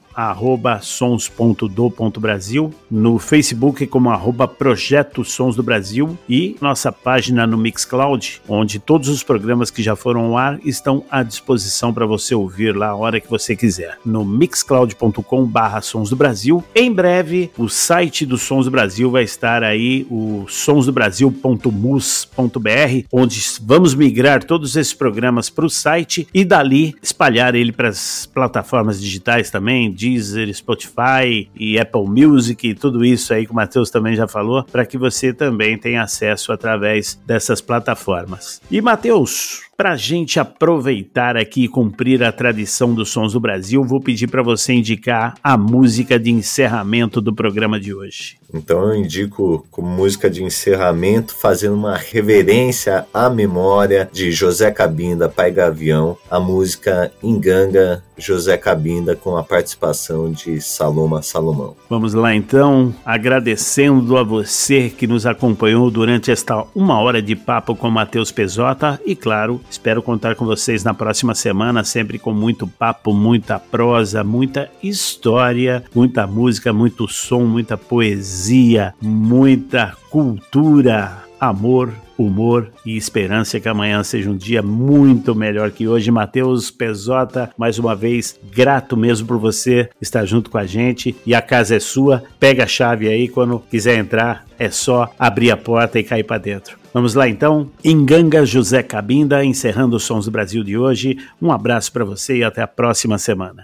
@sons.do.brasil, no Facebook como @Projeto Sons do Brasil, e nossa página no Mixcloud, onde todos os programas que já foram ao ar estão à disposição para você ouvir lá a hora que você quiser, no mixcloud.com/Sons do Brasil. Em breve, o site do Sons do Brasil vai estar aí, o sonsdobrasil.mus.br, onde vamos migrar todos esses programas para o site e dali espalhar ele para as plataformas digitais também, Deezer, Spotify e Apple Music e tudo isso aí que o Matheus também já falou, para que você também tenha acesso através dessas plataformas. E Matheus, para a gente aproveitar aqui e cumprir a tradição dos Sons do Brasil, vou pedir para você indicar a música de encerramento do programa de hoje. Então eu indico como música de encerramento, fazendo uma reverência à memória de José Cabinda, Pai Gavião, a música Enganga, José Cabinda, com a participação de Saloma Salomão. Vamos lá então, agradecendo a você que nos acompanhou durante esta 1 hora de papo com Matheus Pezzotta, e claro, espero contar com vocês na próxima semana, sempre com muito papo, muita prosa, muita história, muita música, muito som, muita poesia, muita cultura, amor, humor e esperança que amanhã seja um dia muito melhor que hoje. Matheus Pezzotta, mais uma vez, grato mesmo por você estar junto com a gente, e a casa é sua. Pega a chave aí, quando quiser entrar é só abrir a porta e cair para dentro. Vamos lá então, Inganga José Cabinda, encerrando os Sons do Brasil de hoje. Um abraço para você e até a próxima semana.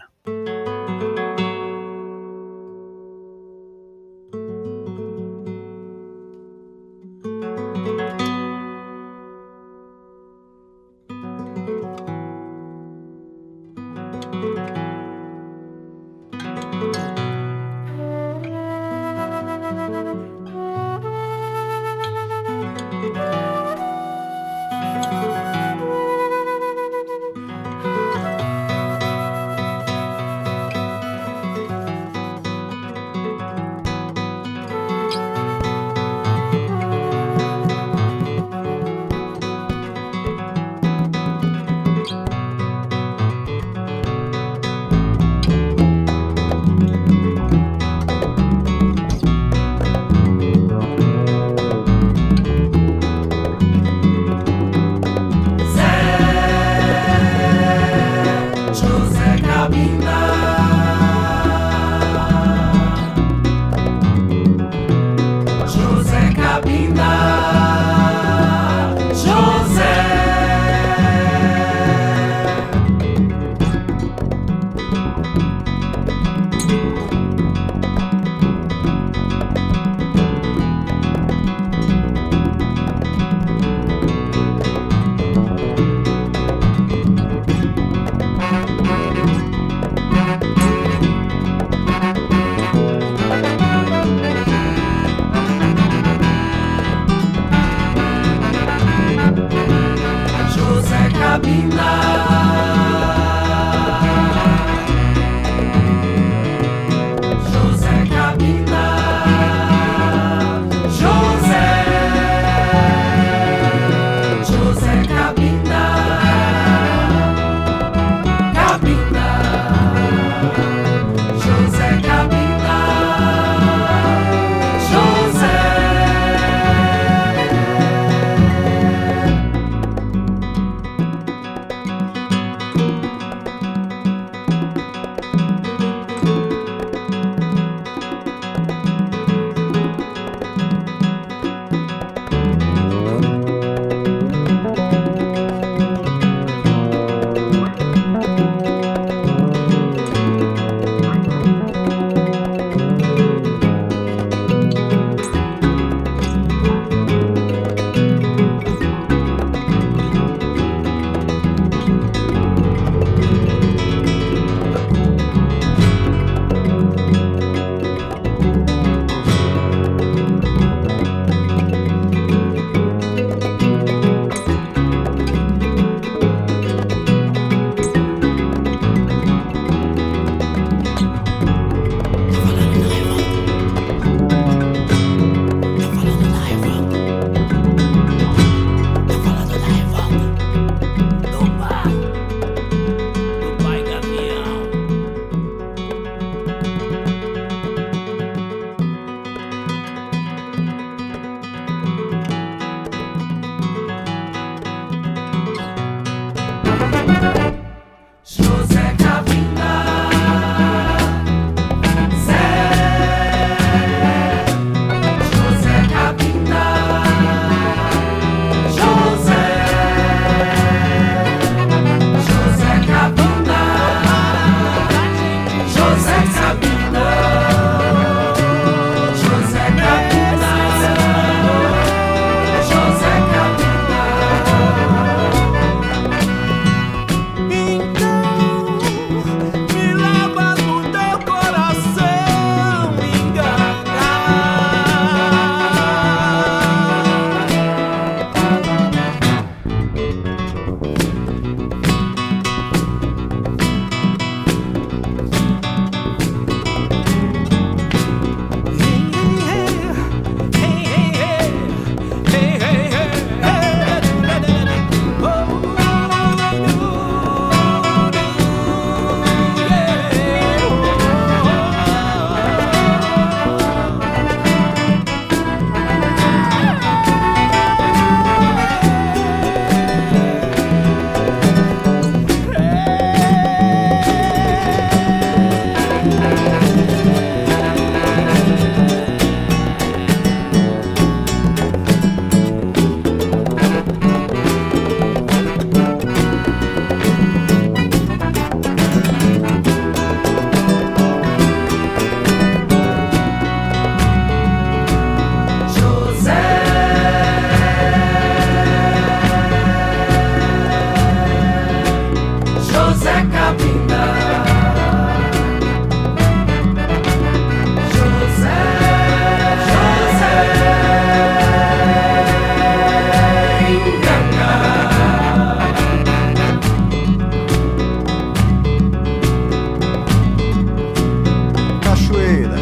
cachoeira.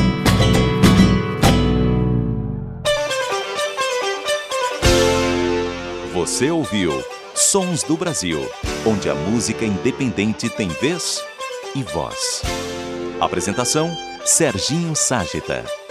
Você ouviu Sons do Brasil, onde a música independente tem vez e voz. Apresentação: Serginho Ságita.